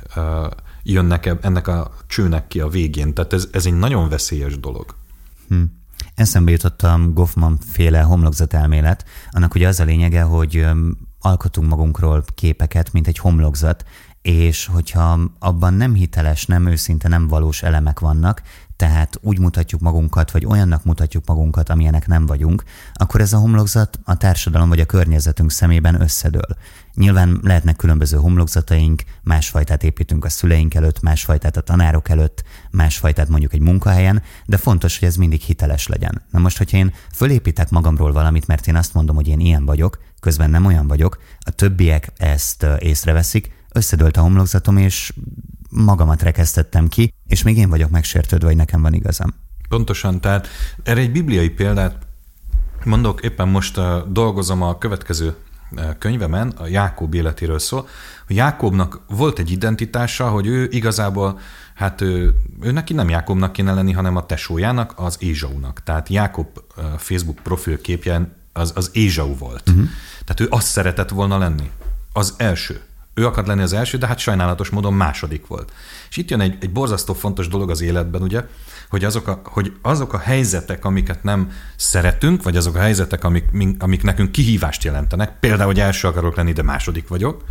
jönnek ennek a csőnek ki a végén. Tehát ez, ez egy nagyon veszélyes dolog. Hm. Eszembe jutott a Goffman-féle homlokzatelmélet. Annak ugye az a lényege, hogy alkotunk magunkról képeket, mint egy homlokzat, és hogyha abban nem hiteles, nem őszinte, nem valós elemek vannak, tehát úgy mutatjuk magunkat, vagy olyannak mutatjuk magunkat, amilyenek nem vagyunk, akkor ez a homlokzat a társadalom vagy a környezetünk szemében összedől. Nyilván lehetnek különböző homlokzataink, másfajtát építünk a szüleink előtt, másfajtát a tanárok előtt, másfajtát mondjuk egy munkahelyen, de fontos, hogy ez mindig hiteles legyen. Na most, hogyha én fölépítek magamról valamit, mert én azt mondom, hogy én ilyen vagyok, közben nem olyan vagyok, a többiek ezt észreveszik, összedőlt a homlokzatom, és magamat rekesztettem ki, és még én vagyok megsértődve, hogy nekem van igazam. Pontosan, tehát erre egy bibliai példát mondok, éppen most uh, dolgozom a következő uh, könyvemen, a Jákob életéről szól, hogy Jákobnak volt egy identitása, hogy ő igazából, hát ő, ő neki nem Jákobnak kéne lenni, hanem a tesójának, az Ézsaunak. Tehát Jákob uh, Facebook profilképjen az, az Ézsau volt. Uh-huh. Tehát ő azt szeretett volna lenni. Az első. Ő akart lenni az első, de hát sajnálatos módon második volt. És itt jön egy, egy borzasztó fontos dolog az életben, ugye, hogy azok, a, hogy azok a helyzetek, amiket nem szeretünk, vagy azok a helyzetek, amik, amik nekünk kihívást jelentenek, például, hogy első akarok lenni, de második vagyok,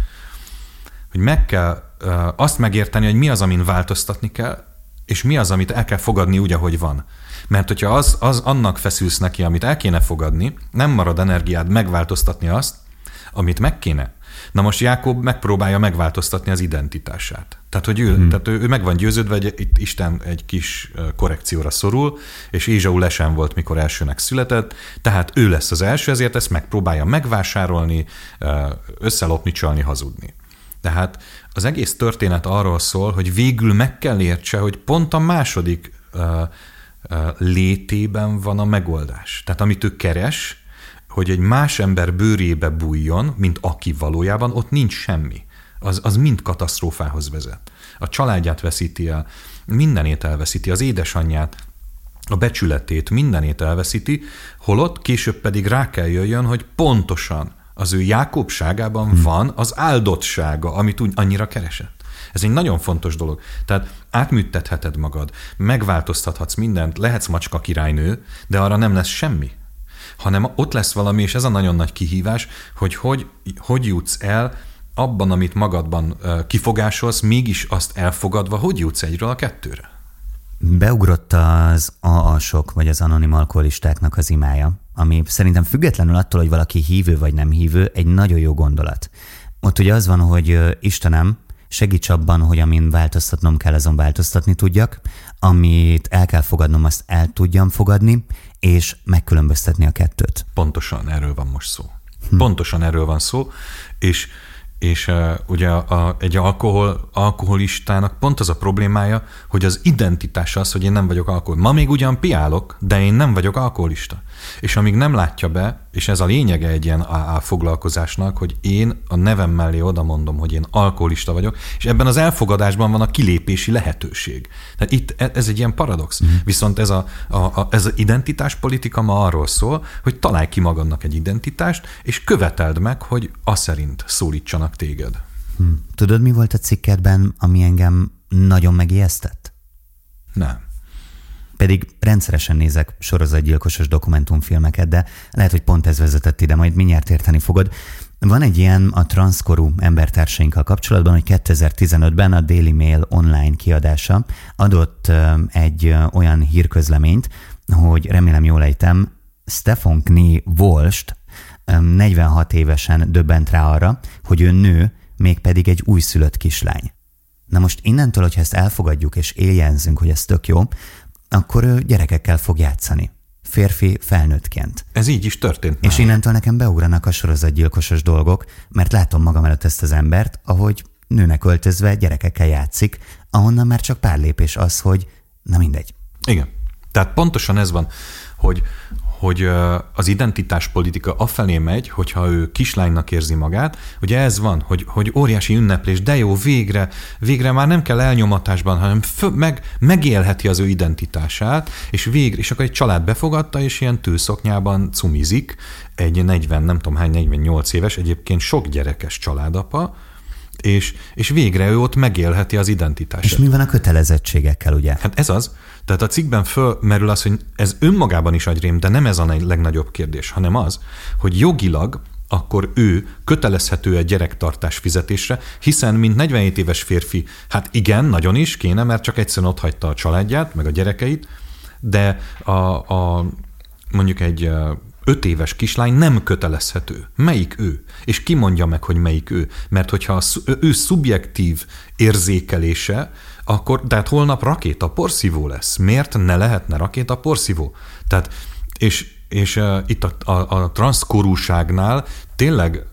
hogy meg kell uh, azt megérteni, hogy mi az, amin változtatni kell, és mi az, amit el kell fogadni úgy, ahogy van. Mert hogyha az, az annak feszülsz neki, amit el kéne fogadni, nem marad energiád megváltoztatni azt, amit meg kéne. Na most Jákob megpróbálja megváltoztatni az identitását. Tehát, hogy ő, hmm. tehát ő, ő meg van győződve, hogy itt Isten egy kis korrekcióra szorul, és Ézsau lesen volt, mikor elsőnek született, tehát ő lesz az első, ezért ezt megpróbálja megvásárolni, összelopni, csalni, hazudni. Tehát az egész történet arról szól, hogy végül meg kell értse, hogy pont a második létében van a megoldás. Tehát amit ő keres, hogy egy más ember bőrébe bújjon, mint aki valójában, ott nincs semmi. Az, az mind katasztrófához vezet. A családját veszíti el, mindenét elveszíti, az édesanyját, a becsületét, mindenét elveszíti, holott később pedig rá kell jöjjön, hogy pontosan az ő Jákobságában hmm. van az áldottsága, amit úgy annyira keresett. Ez egy nagyon fontos dolog. Tehát átműttetheted magad, megváltoztathatsz mindent, lehetsz macska királynő, de arra nem lesz semmi. Hanem ott lesz valami, és ez a nagyon nagy kihívás, hogy hogy, hogy jutsz el abban, amit magadban kifogásolsz, mégis azt elfogadva, hogy jutsz egyről a kettőre. Beugrott az á á-sok, vagy az anonim alkoholistáknak az imája, ami szerintem függetlenül attól, hogy valaki hívő vagy nem hívő, egy nagyon jó gondolat. Ott ugye az van, hogy Istenem, segíts abban, hogy amin változtatnom kell, azon változtatni tudjak, amit el kell fogadnom, azt el tudjam fogadni, és megkülönböztetni a kettőt. Pontosan erről van most szó. Hm. Pontosan erről van szó, és És uh, ugye a, a, egy alkohol, alkoholistának pont az a problémája, hogy az identitása az, hogy én nem vagyok alkohol. Ma még ugyan piálok, de én nem vagyok alkoholista. És amíg nem látja be, és ez a lényege egy ilyen á á foglalkozásnak, hogy én a nevem mellé oda mondom, hogy én alkoholista vagyok, és ebben az elfogadásban van a kilépési lehetőség. Tehát itt ez egy ilyen paradox. Mm. Viszont ez a, a, a, ez az identitáspolitika ma arról szól, hogy találj ki magadnak egy identitást, és követeld meg, hogy az szerint szólítsanak téged. Hm. Tudod, mi volt a cikkedben, ami engem nagyon megijesztett? Nem. Pedig rendszeresen nézek sorozatgyilkosos dokumentumfilmeket, de lehet, hogy pont ez vezetett ide, majd mindjárt érteni fogod. Van egy ilyen a transzkorú embertársainkkal kapcsolatban, hogy kétezer-tizenötben a Daily Mail online kiadása adott egy olyan hírközleményt, hogy remélem jól ejtem, Stefankné Walst negyvenhat évesen döbbent rá arra, hogy ő nő, mégpedig egy újszülött kislány. Na most innentől, hogyha ezt elfogadjuk és éljenzünk, hogy ez tök jó, akkor ő gyerekekkel fog játszani. Férfi felnőttként. Ez így is történt. És már. Innentől nekem beugranak a sorozatgyilkosos dolgok, mert látom magam előtt ezt az embert, ahogy nőnek öltözve gyerekekkel játszik, ahonnan már csak pár lépés az, hogy na mindegy. Igen. Tehát pontosan ez van, hogy, hogy az identitáspolitika afelé megy, hogyha ő kislánynak érzi magát, ugye ez van, hogy, hogy óriási ünneplés, de jó, végre, végre már nem kell elnyomatásban, hanem fö, meg, megélheti az ő identitását, és végre, és akkor egy család befogadta, és ilyen tőszoknyában cumizik, egy negyven, nem tudom hány, negyvennyolc éves, egyébként sok gyerekes családapa, és, és végre ő ott megélheti az identitását. És mi van a kötelezettségekkel, ugye? Hát ez az. Tehát a cikkben fölmerül az, hogy ez önmagában is agyrém, de nem ez a legnagyobb kérdés, hanem az, hogy jogilag akkor ő kötelezhető egy gyerektartás fizetésre, hiszen mint negyvenhét éves férfi, hát igen, nagyon is kéne, mert csak egyszerűen ott hagyta a családját, meg a gyerekeit, de a, a mondjuk egy öt éves kislány nem kötelezhető. Melyik ő? És ki mondja meg, hogy melyik ő? Mert hogyha ő szubjektív érzékelése, akkor, tehát holnap rakéta porszívó lesz. Miért ne lehetne rakéta porszívó? Tehát, és, és uh, itt a, a, a transzkorúságnál tényleg,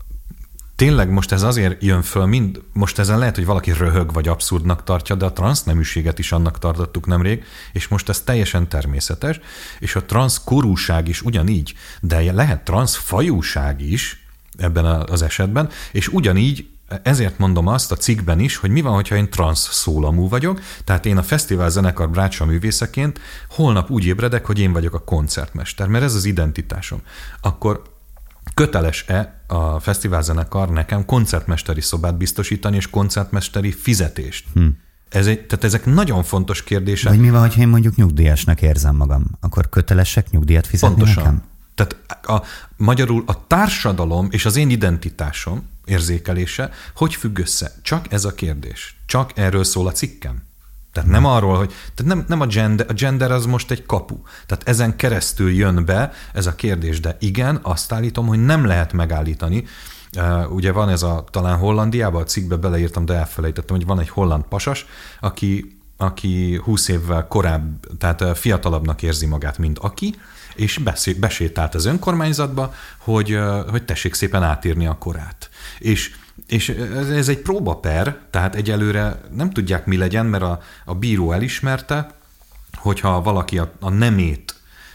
tényleg most ez azért jön föl, mind, most ezen lehet, hogy valaki röhög vagy abszurdnak tartja, de a transzneműséget is annak tartottuk nemrég, és most ez teljesen természetes, és a transzkorúság is ugyanígy, de lehet transzfajúság is ebben az esetben, és ugyanígy ezért mondom azt a cikkben is, hogy mi van, hogyha én transz szólamú vagyok, tehát én a fesztivál zenekar brácsa művészeként holnap úgy ébredek, hogy én vagyok a koncertmester, mert ez az identitásom. Akkor köteles-e a fesztivál zenekar nekem koncertmesteri szobát biztosítani, és koncertmesteri fizetést? Hm. Ez egy, tehát ezek nagyon fontos kérdések. Vagy mi van, hogyha én mondjuk nyugdíjasnak érzem magam? Akkor kötelesek nyugdíjat fizetni Pontosan. Nekem? Tehát a, magyarul a társadalom és az én identitásom érzékelése hogy függ össze? Csak ez a kérdés. Csak erről szól a cikkem. Tehát nem arról, hogy tehát nem, nem a gender, a gender az most egy kapu. Tehát ezen keresztül jön be ez a kérdés, de igen, azt állítom, hogy nem lehet megállítani. Uh, ugye van ez a, talán Hollandiában, a cikkbe beleírtam, de elfelejtettem, hogy van egy holland pasas, aki, aki húsz évvel korább, tehát fiatalabbnak érzi magát, mint aki, és beszé, besétált az önkormányzatba, hogy, hogy tessék szépen átírni a korát. És, és ez egy próbaper, tehát egyelőre nem tudják, mi legyen, mert a, a bíró elismerte, hogyha valaki a, a nemét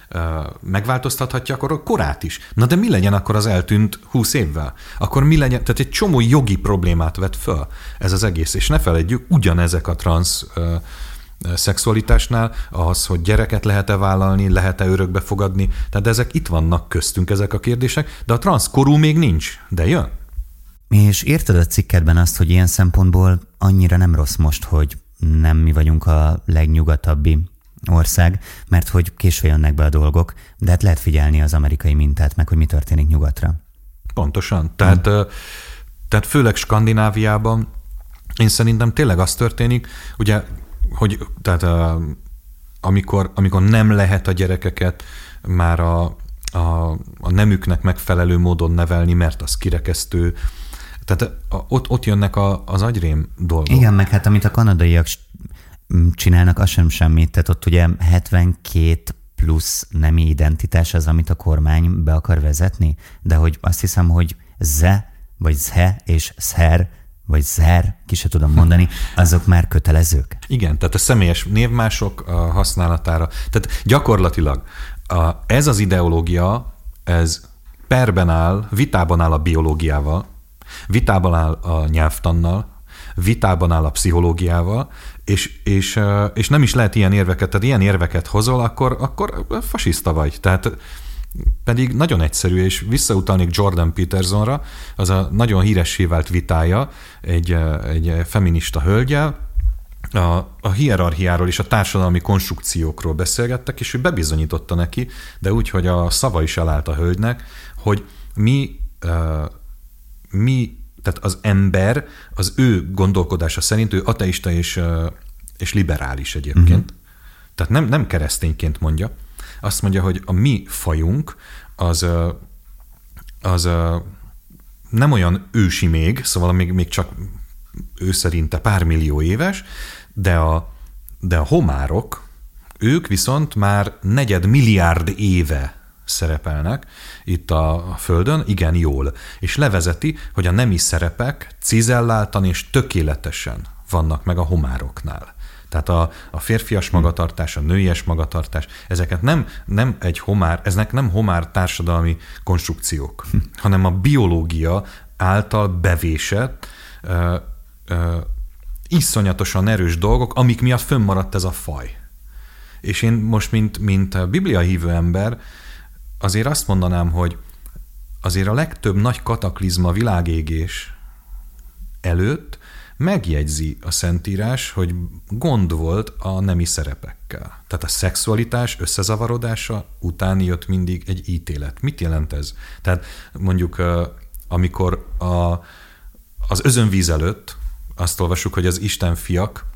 megváltoztathatja, akkor a korát is. Na de mi legyen akkor az eltűnt húsz évvel? Akkor mi legyen? Tehát egy csomó jogi problémát vet föl ez az egész. És ne feledjük, ugyanezek a transz szexualitásnál, az, hogy gyereket lehet-e vállalni, lehet-e örökbe fogadni, tehát ezek itt vannak köztünk ezek a kérdések, de a transzkorú még nincs, de jön. És írtad a cikkedben azt, hogy ilyen szempontból annyira nem rossz most, hogy nem mi vagyunk a legnyugatabbi ország, mert hogy késve jönnek be a dolgok, de hát lehet figyelni az amerikai mintát, meg hogy mi történik nyugatra. Pontosan. Tehát, hmm. tehát főleg Skandináviában én szerintem tényleg az történik, ugye, hogy tehát amikor, amikor nem lehet a gyerekeket már a, a, a nemüknek megfelelő módon nevelni, mert az kirekesztő, tehát ott, ott jönnek a, az agyrém dolgok. Igen, meg hát amit a kanadaiak csinálnak, az sem semmit. Tehát ott ugye hetvenkét plusz nemi identitás az, amit a kormány be akar vezetni, de hogy azt hiszem, hogy ze, vagy zhe és szer, vagy zer, ki se tudom mondani, azok már kötelezők. Igen, tehát a személyes névmások a használatára. Tehát gyakorlatilag a, ez az ideológia, ez perben áll, vitában áll a biológiával, vitában áll a nyelvtannal, vitában áll a pszichológiával, és, és, és nem is lehet ilyen érveket, tehát ilyen érveket hozol, akkor, akkor fasiszta vagy. Tehát pedig nagyon egyszerű, és visszautalnék Jordan Petersonra, az a nagyon híressé vált vitája egy, egy feminista hölgyel, a, a hierarchiáról és a társadalmi konstrukciókról beszélgettek, és ő bebizonyította neki, de úgy, hogy a szava is elállt a hölgynek, hogy mi, uh, mi tehát az ember, az ő gondolkodása szerint ő ateista és, és liberális egyébként. Uh-huh. Tehát nem, nem keresztényként mondja. Azt mondja, hogy a mi fajunk az, az nem olyan ősi még, szóval még, még csak ő szerinte pár millió éves, de a, de a homárok, ők viszont már negyed milliárd éve szerepelnek itt a Földön, igen jól. És levezeti, hogy a nemi szerepek cizelláltan és tökéletesen vannak meg a homároknál. Tehát a, a férfias magatartás, a nőies magatartás, ezeket nem, nem egy homár, ezek nem homár társadalmi konstrukciók, hm. hanem a biológia által bevésett ö, ö, iszonyatosan erős dolgok, amik miatt fönnmaradt ez a faj. És én most, mint, mint bibliahívő ember, azért azt mondanám, hogy azért a legtöbb nagy kataklizma, világégés előtt megjegyzi a Szentírás, hogy gond volt a nemi szerepekkel. Tehát a szexualitás összezavarodása után jött mindig egy ítélet. Mit jelent ez? Tehát mondjuk, amikor a, az özönvíz előtt azt olvassuk, hogy az istenfiak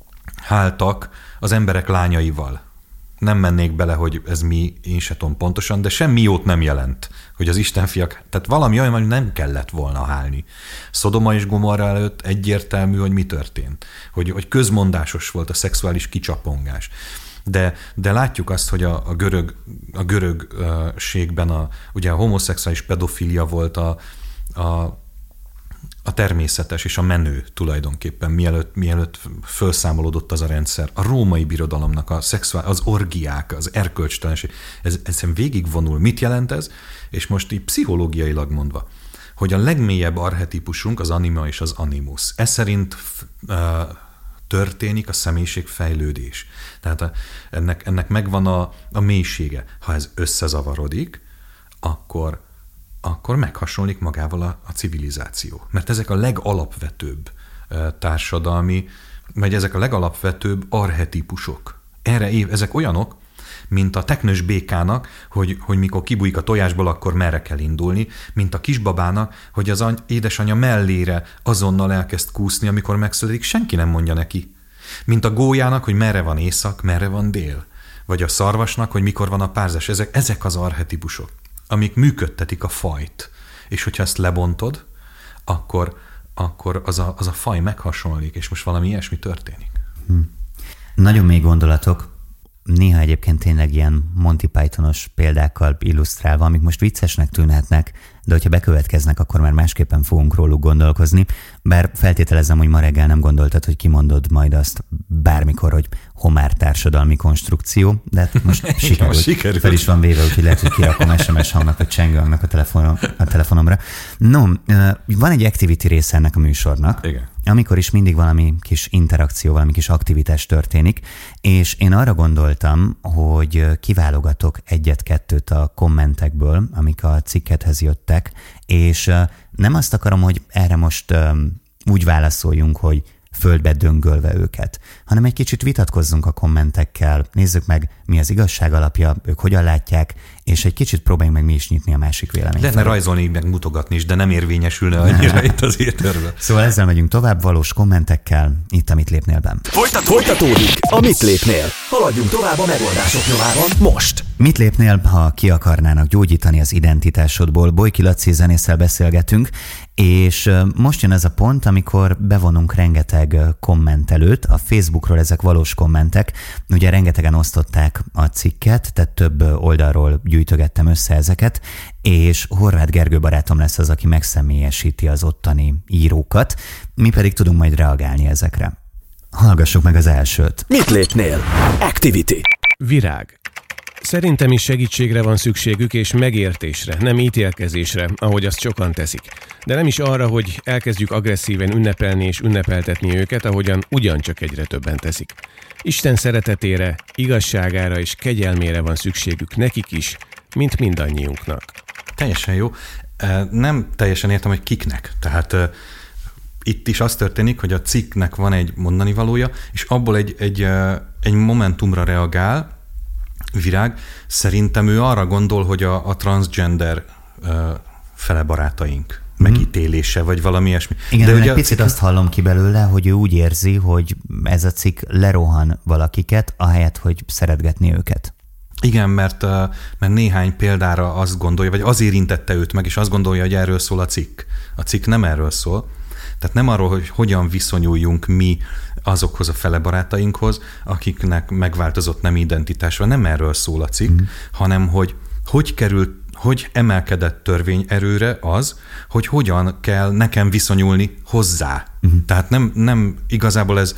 háltak az emberek lányaival. Nem mennék bele, hogy ez mi, én se tudom pontosan, de semmi jót nem jelent, hogy az istenfiak, tehát valami olyan, hogy nem kellett volna hálni. Szodoma és Gomorra előtt egyértelmű, hogy mi történt. Hogy, hogy közmondásos volt a szexuális kicsapongás. De, de látjuk azt, hogy a, a, görög, a görögségben a, ugye a homoszexuális pedofilia volt a, a a természetes és a menő tulajdonképpen, mielőtt, mielőtt felszámolódott az a rendszer. A római birodalomnak a szexuál, az orgiák, az erkölcstelenség, ez, ez végigvonul. Mit jelent ez? És most így pszichológiailag mondva, hogy a legmélyebb archetípusunk az anima és az animus. Ez szerint uh, történik a személyiségfejlődés. Tehát a, ennek, ennek megvan a, a mélysége. Ha ez összezavarodik, akkor akkor meghasonlik magával a, a civilizáció. Mert ezek a legalapvetőbb e, társadalmi, vagy ezek a legalapvetőbb archetípusok. Erre év, ezek olyanok, mint a teknős békának, hogy, hogy mikor kibújik a tojásból, akkor merre kell indulni, mint a kisbabának, hogy az any, édesanyja mellére azonnal elkezd kúszni, amikor megszületik, senki nem mondja neki. Mint a gólyának, hogy merre van észak, merre van dél. Vagy a szarvasnak, hogy mikor van a párzás. Ezek, ezek az archetípusok, amik működtetik a fajt. És hogyha ezt lebontod, akkor, akkor az, a, az a faj meghasonlik, és most valami ilyesmi történik. Hm. Nagyon mély gondolatok. néha egyébként tényleg ilyen Monty Pythonos példákkal illusztrálva, amik most viccesnek tűnhetnek, de hogyha bekövetkeznek, akkor már másképpen fogunk róluk gondolkozni, bár feltételezem, hogy ma reggel nem gondoltad, hogy kimondod majd azt bármikor, hogy homár társadalmi konstrukció, de hát most sikerült. sikerült. Fel is van véve, úgyhogy lehet, hogy kirakom es em es hangnak, vagy csengőhangnak a, telefonom, a telefonomra. No, van egy activity része ennek a műsornak, igen. Amikor is mindig valami kis interakció, valami kis aktivitás történik, és én arra gondoltam, hogy kiválogatok egyet-kettőt a kommentekből, amik a cikkethez jöttek, és nem azt akarom, hogy erre most úgy válaszoljunk, hogy földbe döngölve őket, hanem egy kicsit vitatkozzunk a kommentekkel, nézzük meg, mi az igazság alapja, ők hogyan látják, és egy kicsit próbáljunk meg mi is nyitni a másik véleményt. Lehetne rajzolni, meg mutogatni is, de nem érvényesülne annyira itt az éterben. Szóval ezzel megyünk tovább, valós kommentekkel, itt a Mit lépnélben. Folytat, folytatódik a Mit lépnél. Haladjunk tovább a megoldások nyomában most. Mit lépnél, ha ki akarnának gyógyítani az identitásodból? Bojki Laci zenésszel beszélgetünk, és most jön ez a pont, amikor bevonunk rengeteg kommentelőt. A Facebookról ezek valós kommentek. Ugye rengetegen osztották a cikket, tehát több oldalról gyűjtögettem össze ezeket, és Horváth Gergő barátom lesz az, aki megszemélyesíti az ottani írókat. Mi pedig tudunk majd reagálni ezekre. Hallgassuk meg az elsőt. Mit lépnél? Activity. Virág. Szerintem is segítségre van szükségük, és megértésre, nem ítélkezésre, ahogy azt sokan teszik. De nem is arra, hogy elkezdjük agresszíven ünnepelni és ünnepeltetni őket, ahogyan ugyancsak egyre többen teszik. Isten szeretetére, igazságára és kegyelmére van szükségük nekik is, mint mindannyiunknak. Teljesen jó. Nem teljesen értem, hogy kiknek. Tehát itt is az történik, hogy a cikknek van egy mondani valója, és abból egy, egy, egy momentumra reagál, Virág. Szerintem ő arra gondol, hogy a, a transgender uh, fele barátaink mm. megítélése, vagy valami ilyesmi. Igen, de ugye egy picit cikk... azt hallom ki belőle, hogy ő úgy érzi, hogy ez a cikk lerohan valakiket, ahelyett, hogy szeretgetni őket. Igen, mert, uh, mert néhány példára azt gondolja, vagy az érintette őt meg, és azt gondolja, hogy erről szól a cikk. A cikk nem erről szól. Tehát nem arról, hogy hogyan viszonyuljunk mi azokhoz a fele barátainkhoz, akiknek megváltozott nem identitása. Nem erről szól a cikk, mm. hanem hogy hogy került, hogy emelkedett törvényerőre az, hogy hogyan kell nekem viszonyulni hozzá. Mm. Tehát nem, nem igazából ez,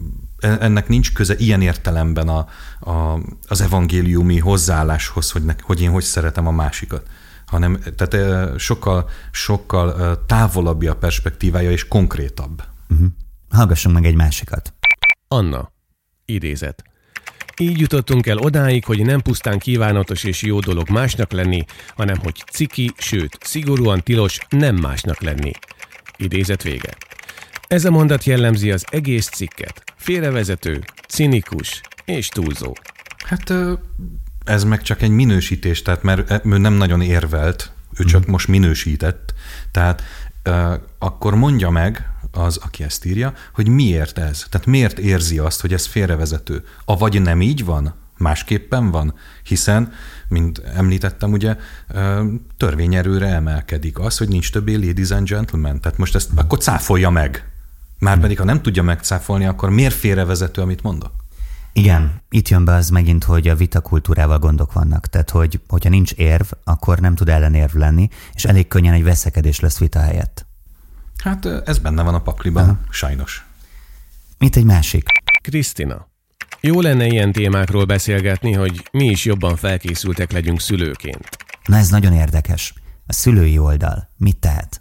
ennek nincs köze ilyen értelemben a, a, az evangéliumi hozzáálláshoz, hogy, ne, hogy én hogy szeretem a másikat. hanem tehát sokkal, sokkal távolabb a perspektívája és konkrétabb. Uh-huh. Hallgassunk meg egy másikat. Anna. Idézet. Így jutottunk el odáig, hogy nem pusztán kívánatos és jó dolog másnak lenni, hanem hogy ciki, sőt, szigorúan tilos nem másnak lenni. Idézet vége. Ez a mondat jellemzi az egész cikket. Félrevezető, cinikus és túlzó. Hát ez meg csak egy minősítés, tehát mert ő nem nagyon érvelt, ő csak most minősített. Tehát akkor mondja meg az, aki ezt írja, hogy miért ez. Tehát miért érzi azt, hogy ez félrevezető. Avagy nem így van? Másképpen van? Hiszen, mint említettem, ugye törvényerőre emelkedik az, hogy nincs többé ladies and gentlemen. Tehát most ezt akkor cáfolja meg. Márpedig, ha nem tudja megcáfolni, akkor miért félrevezető, amit mondok? Igen, itt jön be az megint, hogy a vitakultúrával gondok vannak. Tehát, hogy, hogyha nincs érv, akkor nem tud ellenérv lenni, és elég könnyen egy veszekedés lesz vita helyett. Hát ez benne van a pakliban, aha, sajnos. Mit egy másik? Krisztina. Jó lenne ilyen témákról beszélgetni, hogy mi is jobban felkészültek legyünk szülőként. Na ez nagyon érdekes. A szülői oldal mit tehet?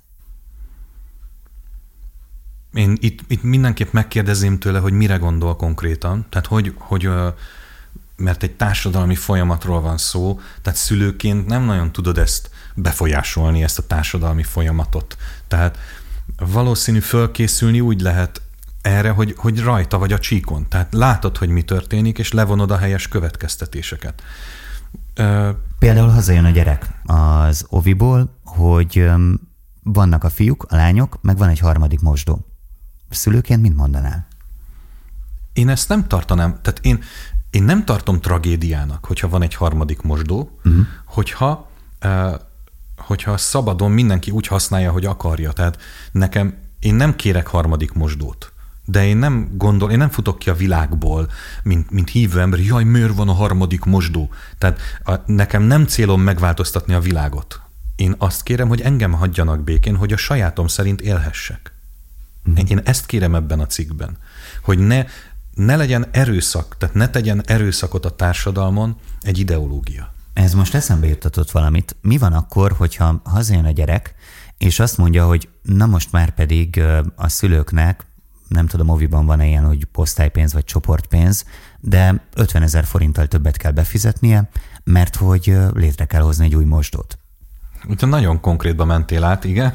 Én itt, itt mindenképp megkérdezném tőle, hogy mire gondol konkrétan. Tehát, hogy, hogy mert egy társadalmi folyamatról van szó, tehát szülőként nem nagyon tudod ezt befolyásolni, ezt a társadalmi folyamatot. Tehát valószínű fölkészülni úgy lehet erre, hogy, hogy rajta vagy a csíkon. Tehát látod, hogy mi történik, és levonod a helyes következtetéseket. Például hazajön a gyerek az oviból, hogy vannak a fiúk, a lányok, meg van egy harmadik mosdó. Szülőként mit mondanál? Én ezt nem tartanám, tehát én, én nem tartom tragédiának, hogyha van egy harmadik mosdó, uh-huh. hogyha, uh, hogyha szabadon mindenki úgy használja, hogy akarja. Tehát nekem, én nem kérek harmadik mosdót, de én nem gondol, én nem futok ki a világból, mint, mint hívő ember, jaj, miért van a harmadik mosdó? Tehát a, nekem nem célom megváltoztatni a világot. Én azt kérem, hogy engem hagyjanak békén, hogy a sajátom szerint élhessek. Mm. Én ezt kérem ebben a cikkben, hogy ne, ne legyen erőszak, tehát ne tegyen erőszakot a társadalmon egy ideológia. Ez most eszembe juttatott valamit. Mi van akkor, hogyha hazajön a gyerek, és azt mondja, hogy na most már pedig a szülőknek, nem tudom, oviban van-e ilyen, hogy osztálypénz vagy csoportpénz, de ötvenezer forinttal többet kell befizetnie, mert hogy létre kell hozni egy új mosdót. Úgyhogy nagyon konkrétba mentél át, igen.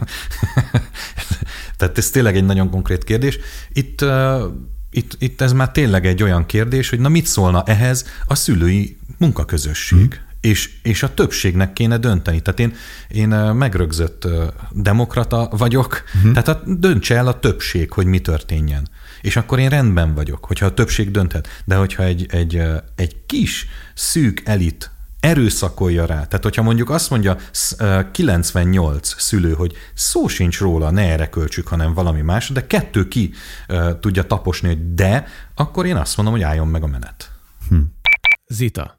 Tehát ez tényleg egy nagyon konkrét kérdés. Itt, uh, itt, itt ez már tényleg egy olyan kérdés, hogy na mit szólna ehhez a szülői munkaközösség. Hmm. És, és a többségnek kéne dönteni. Tehát én, én megrögzött demokrata vagyok, uh-huh. tehát a, döntse el a többség, hogy mi történjen. És akkor én rendben vagyok, hogyha a többség dönthet. De hogyha egy, egy, egy kis, szűk elit erőszakolja rá, tehát hogyha mondjuk azt mondja kilencvennyolc szülő, hogy szó sincs róla, ne erre költsük, hanem valami más, de kettő ki uh, tudja taposni, hogy de, akkor én azt mondom, hogy álljon meg a menet. Hm. Zita.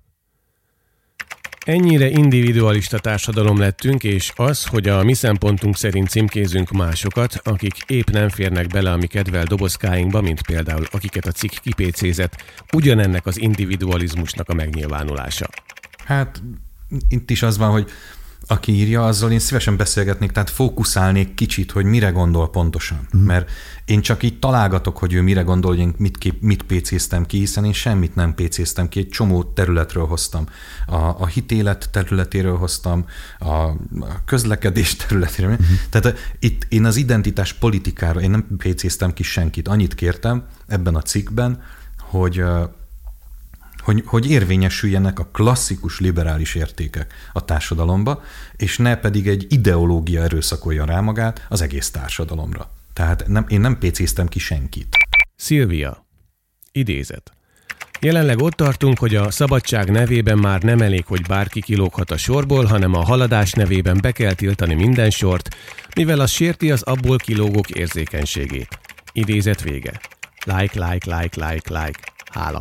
Ennyire individualista társadalom lettünk, és az, hogy a mi szempontunk szerint címkézünk másokat, akik épp nem férnek bele a mi kedvel dobozkáinkba, mint például akiket a cikk kipécézett, ugyanennek az individualizmusnak a megnyilvánulása. Hát itt is az van, hogy aki írja, azzal én szívesen beszélgetnék, tehát fókuszálnék kicsit, hogy mire gondol pontosan. Mm. Mert én csak így találgatok, hogy ő mire gondol, hogy én mit, kép, mit pécéztem ki, hiszen én semmit nem pécéztem ki, egy csomó területről hoztam. A, a hitélet területéről hoztam, a, a közlekedés területéről. Mm. Tehát itt én az identitás politikáról, én nem pécéztem ki senkit. Annyit kértem ebben a cikkben, hogy... Hogy, hogy érvényesüljenek a klasszikus liberális értékek a társadalomba, és ne pedig egy ideológia erőszakolja rá magát az egész társadalomra. Tehát nem, én nem pécéztem ki senkit. Szilvia. Idézet. Jelenleg ott tartunk, hogy a szabadság nevében már nem elég, hogy bárki kilóghat a sorból, hanem a haladás nevében be kell tiltani minden sort, mivel az sérti az abból kilógók érzékenységét. Idézet vége. Like, like, like, like, like. Hála.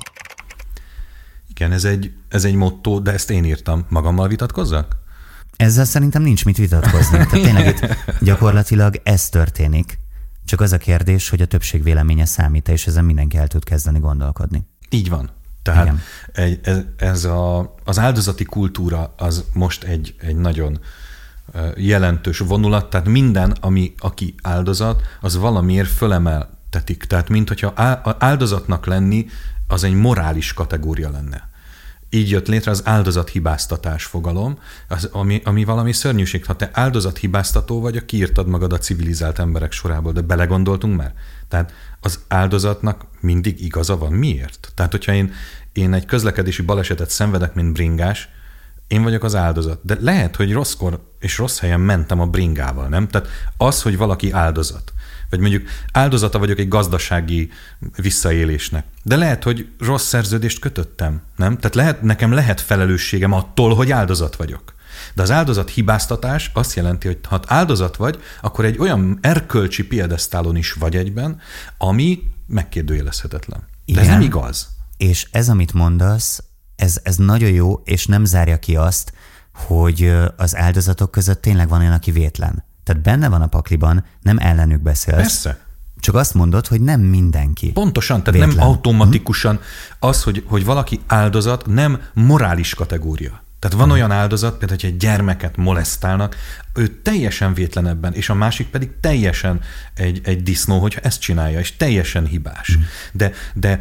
Igen, ez egy, ez egy motto, de ezt én írtam. Magammal vitatkozzak? Ezzel szerintem nincs mit vitatkozni. Tehát tényleg itt gyakorlatilag ez történik. Csak az a kérdés, hogy a többség véleménye számít, és ezen mindenki el tud kezdeni gondolkodni. Így van. Tehát egy, ez, ez a, az áldozati kultúra az most egy, egy nagyon jelentős vonulat, tehát minden, ami, aki áldozat, az valamiért fölemeltetik. Tehát mint hogyha áldozatnak lenni, az egy morális kategória lenne. Így jött létre az áldozathibáztatás fogalom, az, ami, ami valami szörnyűség. Ha te áldozathibáztató vagy, kiírtad magad a civilizált emberek sorából, de belegondoltunk már? Tehát az áldozatnak mindig igaza van. Miért? Tehát, hogyha én, én egy közlekedési balesetet szenvedek, mint bringás, én vagyok az áldozat. De lehet, hogy rosszkor és rossz helyen mentem a bringával, nem? Tehát az, hogy valaki áldozat, vagy mondjuk áldozata vagyok egy gazdasági visszaélésnek. De lehet, hogy rossz szerződést kötöttem, nem? Tehát lehet, nekem lehet felelősségem attól, hogy áldozat vagyok. De az áldozat hibáztatás azt jelenti, hogy ha áldozat vagy, akkor egy olyan erkölcsi piedesztálon is vagy egyben, ami megkérdőjelezhetetlen. De igen, ez nem igaz. És ez, amit mondasz, ez, ez nagyon jó, és nem zárja ki azt, hogy az áldozatok között tényleg van olyan, aki vétlen. Tehát benne van a pakliban, nem ellenük beszélsz. Persze. Csak azt mondod, hogy nem mindenki. Pontosan, tehát vétlen. Nem automatikusan az, hogy, hogy valaki áldozat, nem morális kategória. Tehát van olyan áldozat, például, hogy egy gyermeket molesztálnak, ő teljesen vétlen ebben, és a másik pedig teljesen egy, egy disznó, hogyha ezt csinálja, és teljesen hibás. De, de,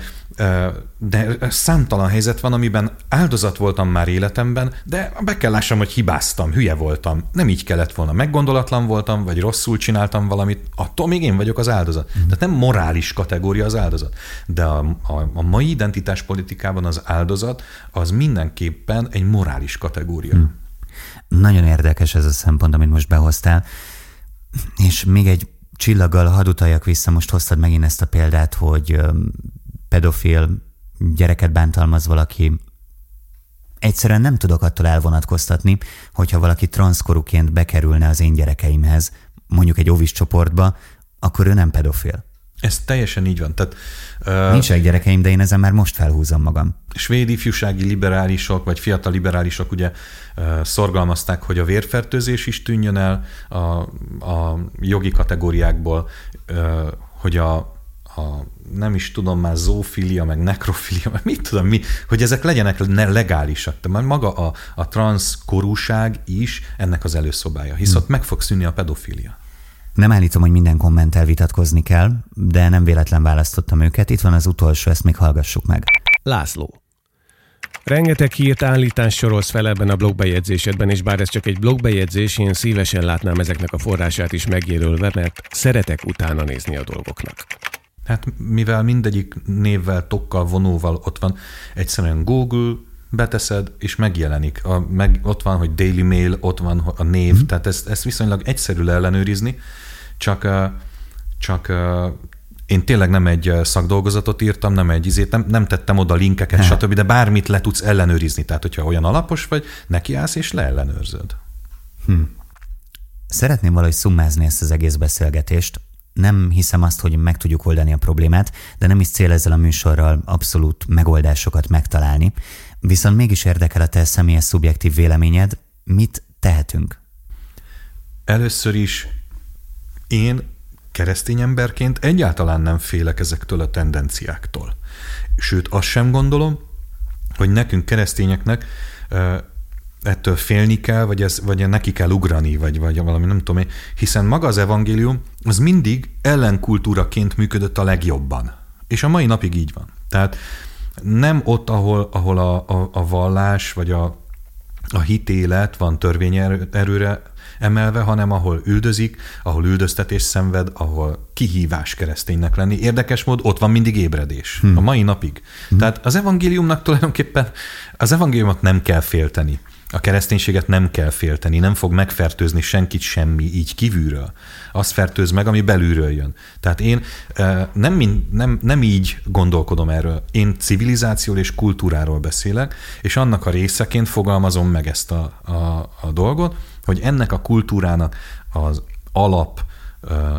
de számtalan helyzet van, amiben áldozat voltam már életemben, de be kell lássam, hogy hibáztam, hülye voltam. Nem így kellett volna, meggondolatlan voltam, vagy rosszul csináltam valamit, attól még én vagyok az áldozat. Tehát nem morális kategória az áldozat. De a, a, a mai identitáspolitikában az áldozat az mindenképpen egy morális kategória. Hmm. Nagyon érdekes ez a szempont, amit most behoztál. És még egy csillaggal hadd utaljak vissza, most hoztad megint ezt a példát, hogy pedofil gyereket bántalmaz valaki. Egyszerűen nem tudok attól elvonatkoztatni, hogyha valaki transzkorúként bekerülne az én gyerekeimhez, mondjuk egy óvis csoportba, akkor ő nem pedofil. Ez teljesen így van. Tehát, uh, Nincsenek gyerekeim, de én ezen már most felhúzom magam. Svéd ifjúsági liberálisok, vagy fiatal liberálisok ugye uh, szorgalmazták, hogy a vérfertőzés is tűnjön el a, a jogi kategóriákból, uh, hogy a, a nem is tudom már zoofilia, meg nekrofilia, meg mit tudom mi, hogy ezek legyenek legálisak. De már maga a, a transzkorúság is ennek az előszobája, hisz hm. ott meg fog szűnni a pedofilia. Nem állítom, hogy minden kommenttel vitatkozni kell, de nem véletlen választottam őket. Itt van az utolsó, ezt még hallgassuk meg. László. Rengeteg hírt, állítást sorolsz fel ebben a blogbejegyzésedben, és bár ez csak egy blogbejegyzés, én szívesen látnám ezeknek a forrását is megjelölve, mert szeretek utána nézni a dolgoknak. Hát mivel mindegyik névvel, tokkal, vonóval ott van, egyszerűen Google, beteszed, és megjelenik. A, meg, ott van, hogy Daily Mail, ott van a név, mm-hmm. tehát ezt, ezt viszonylag egyszerű leellenőrizni, csak, csak én tényleg nem egy szakdolgozatot írtam, nem egy izét, nem, nem tettem oda linkeket, hát. stb., de bármit le tudsz ellenőrizni. Tehát, hogyha olyan alapos vagy, nekiállsz és leellenőrzöd. Hm. Szeretném valahogy szummázni ezt az egész beszélgetést. Nem hiszem azt, hogy meg tudjuk oldani a problémát, de nem is cél ezzel a műsorral abszolút megoldásokat megtalálni. Viszont mégis érdekel a te személyes szubjektív véleményed. Mit tehetünk? Először is én keresztény emberként egyáltalán nem félek ezektől a tendenciáktól. Sőt, azt sem gondolom, hogy nekünk keresztényeknek ettől félni kell, vagy, ez, vagy neki kell ugrani, vagy, vagy valami, nem tudom én, hiszen maga az evangélium az mindig ellenkultúraként működött a legjobban. És a mai napig így van. Tehát nem ott, ahol, ahol a, a, a vallás, vagy a, a hitélet van törvényerőre emelve, hanem ahol üldözik, ahol üldöztetés szenved, ahol kihívás kereszténynek lenni. Érdekes mód, ott van mindig ébredés. Hmm. A mai napig. Hmm. Tehát az evangéliumnak tulajdonképpen az evangéliumot nem kell félteni. A kereszténységet nem kell félteni, nem fog megfertőzni senkit semmi így kívülről. Azt fertőz meg, ami belülről jön. Tehát én nem, nem, nem így gondolkodom erről. Én civilizációról és kultúráról beszélek, és annak a részeként fogalmazom meg ezt a, a, a dolgot, hogy ennek a kultúrának az alap ö,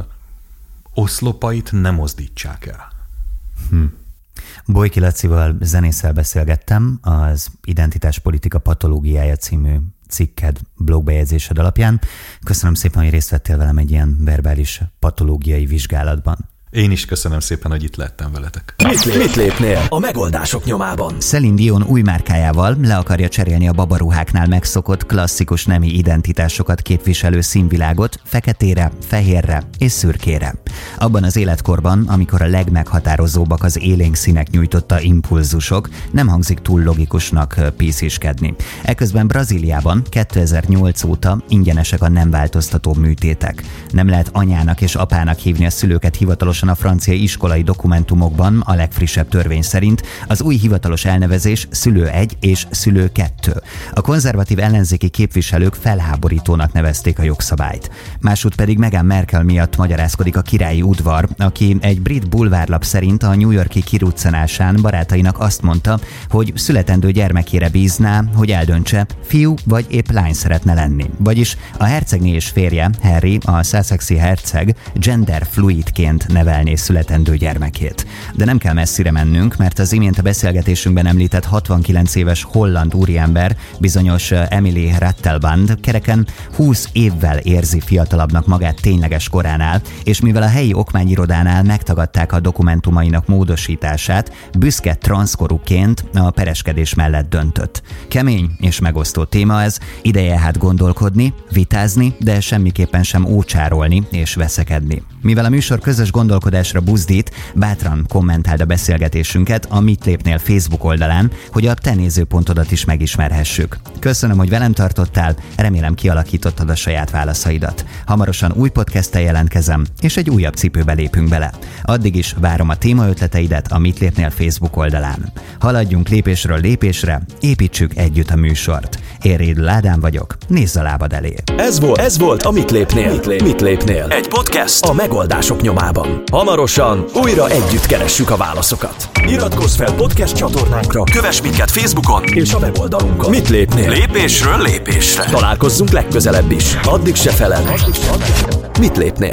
oszlopait nem mozdítsák el. Hm. Bojki Lacival, zenészel beszélgettem az Identitáspolitika patológiája című cikked, blogbejegyzésed alapján. Köszönöm szépen, hogy részt vettél velem egy ilyen verbális patológiai vizsgálatban. Én is köszönöm szépen, hogy itt lettem veletek. Mit, lép, mit lépnél a megoldások nyomában? Celine Dion új márkájával le akarja cserélni a babaruháknál megszokott klasszikus nemi identitásokat képviselő színvilágot feketére, fehérre és szürkére. Abban az életkorban, amikor a legmeghatározóbbak az élénk színek nyújtotta impulzusok, nem hangzik túl logikusnak pisziskedni. Eközben Brazíliában kétezer-nyolc óta ingyenesek a nem változtató műtétek. Nem lehet anyának és apának hívni a szülőket hivatalosan a francia iskolai dokumentumokban a legfrissebb törvény szerint az új hivatalos elnevezés szülő egy és szülő kettő. A konzervatív ellenzéki képviselők felháborítónak nevezték a jogszabályt. Másút pedig Meghan Markle miatt magyarázkodik a királyi udvar, aki egy brit bulvárlap szerint a New York-i kiruccanásán barátainak azt mondta, hogy születendő gyermekére bízná, hogy eldöntse, fiú vagy épp lány szeretne lenni. Vagyis a hercegné és férje, Harry, a Sussexi herceg gender fluidként nevelné születendő gyermekét. De nem kell messzire mennünk, mert az imént a beszélgetésünkben említett hatvankilenc éves holland úriember, bizonyos Emily Rattelband kereken húsz évvel érzi fiatalabbnak magát tényleges koránál, és mivel a helyi okmányirodánál megtagadták a dokumentumainak módosítását, büszke transzkorúként a pereskedés mellett döntött. Kemény és megosztó téma ez, ideje hát gondolkodni, vitázni, de semmiképpen sem ócsárolni és veszekedni. Mivel a műsor közös gondolkodásra buzdít, bátran kommentáld a beszélgetésünket a Mit lépnél Facebook oldalán, hogy a te nézőpontodat is megismerhessük. Köszönöm, hogy velem tartottál, remélem kialakítottad a saját válaszaidat. Hamarosan új podcasttel jelentkezem, és egy újabb cipőbe lépünk bele. Addig is várom a témaötleteidet a Mit lépnél Facebook oldalán. Haladjunk lépésről lépésre, építsük együtt a műsort. Én Rédl Ádám vagyok, nézz a lábad elé. Ez volt, ez volt a Mit lépnél? Mit, lép, mit lépnél? Egy podcast a megoldások nyomában. Hamarosan újra együtt keressük a válaszokat. Iratkozz fel podcast csatornánkra, kövess minket Facebookon és a weboldalunkon. Mit lépnél? Lépésről lépésre. Találkozzunk legközelebb is. Addig se feled. Mit lépnél?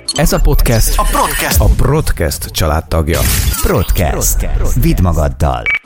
Ez a podcast a Broadcast, a Broadcast családtagja. Broadcast. Vidd magaddal.